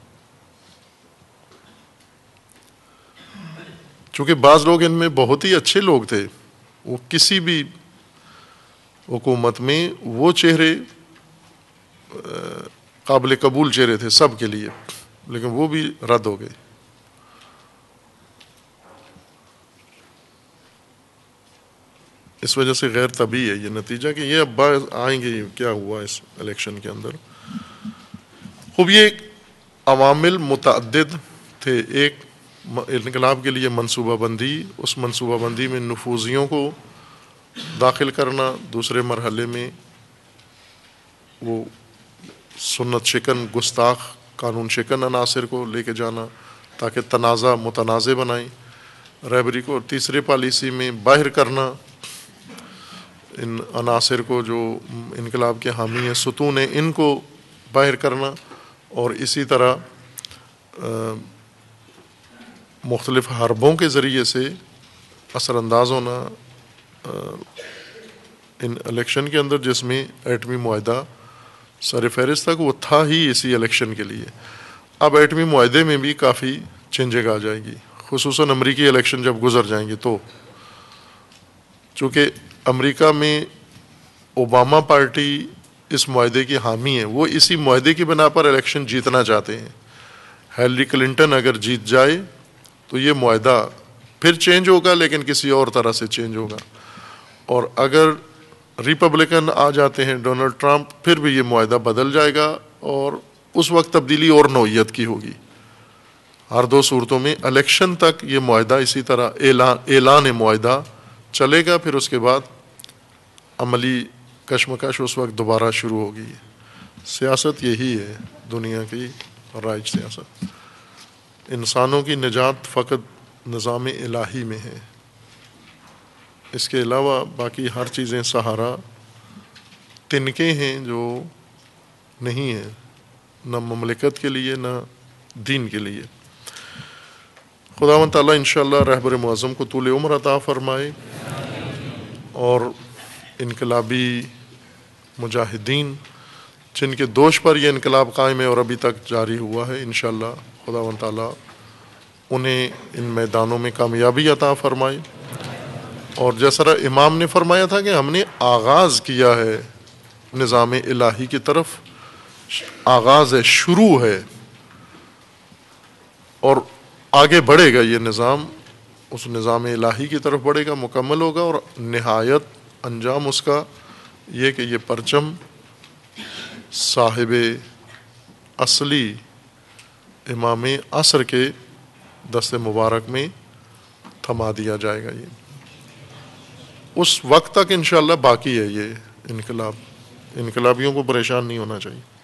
چونکہ بعض لوگ ان میں بہت ہی اچھے لوگ تھے، وہ کسی بھی حکومت میں وہ چہرے قابل قبول چہرے تھے سب کے لیے، لیکن وہ بھی رد ہو گئے. اس وجہ سے غیر طبیعی ہے یہ نتیجہ کہ یہ اب آئیں گے کیا ہوا اس الیکشن کے اندر. خوب یہ عوامل متعدد تھے. ایک انقلاب کے لیے منصوبہ بندی، اس منصوبہ بندی میں نفوذیوں کو داخل کرنا، دوسرے مرحلے میں وہ سنت شکن گستاخ قانون شکن عناصر کو لے کے جانا تاکہ تنازع متنازع بنائیں رہبری کو، اور تیسرے پالیسی میں باہر کرنا ان عناصر کو جو انقلاب کے حامی ہیں، ستون ہیں، ان کو باہر کرنا، اور اسی طرح مختلف حربوں کے ذریعے سے اثر انداز ہونا ان الیکشن کے اندر، جس میں ایٹمی معاہدہ سر فہرست تھا. وہ تھا ہی اسی الیکشن کے لیے. اب ایٹمی معاہدے میں بھی کافی چینجنگ آ جائے گی، خصوصاً امریکی الیکشن جب گزر جائیں گے تو. چونکہ امریکہ میں اوباما پارٹی اس معاہدے کی حامی ہے، وہ اسی معاہدے کی بنا پر الیکشن جیتنا چاہتے ہیں. ہیلری کلنٹن اگر جیت جائے تو یہ معاہدہ پھر چینج ہوگا، لیکن کسی اور طرح سے چینج ہوگا. اور اگر ریپبلکن آ جاتے ہیں ڈونلڈ ٹرمپ، پھر بھی یہ معاہدہ بدل جائے گا اور اس وقت تبدیلی اور نوعیت کی ہوگی. ہر دو صورتوں میں الیکشن تک یہ معاہدہ اسی طرح اعلان اعلان معاہدہ چلے گا، پھر اس کے بعد عملی کشمکش اس وقت دوبارہ شروع ہوگی. سیاست یہی ہے دنیا کی رائج سیاست. انسانوں کی نجات فقط نظام الہی میں ہے. اس کے علاوہ باقی ہر چیزیں سہارا تنکے ہیں جو نہیں ہیں، نہ مملکت کے لیے نہ دین کے لیے۔ خداوند تعالیٰ انشاءاللہ رہبر معظم کو طول عمر عطا فرمائے، اور انقلابی مجاہدین جن کے دوش پر یہ انقلاب قائم ہے اور ابھی تک جاری ہوا ہے، انشاءاللہ خداوند تعالیٰ انہیں ان میدانوں میں کامیابی عطا فرمائے۔ اور جیسا امام نے فرمایا تھا کہ ہم نے آغاز کیا ہے نظام الہی کی طرف، آغاز ہے، شروع ہے، اور آگے بڑھے گا یہ نظام، اس نظام الہی کی طرف بڑھے گا، مکمل ہوگا، اور نہایت انجام اس کا یہ کہ یہ پرچم صاحب اصلی امام عصر کے دست مبارک میں تھما دیا جائے گا۔ یہ اس وقت تک انشاءاللہ باقی ہے یہ انقلاب، انقلابیوں کو پریشان نہیں ہونا چاہیے۔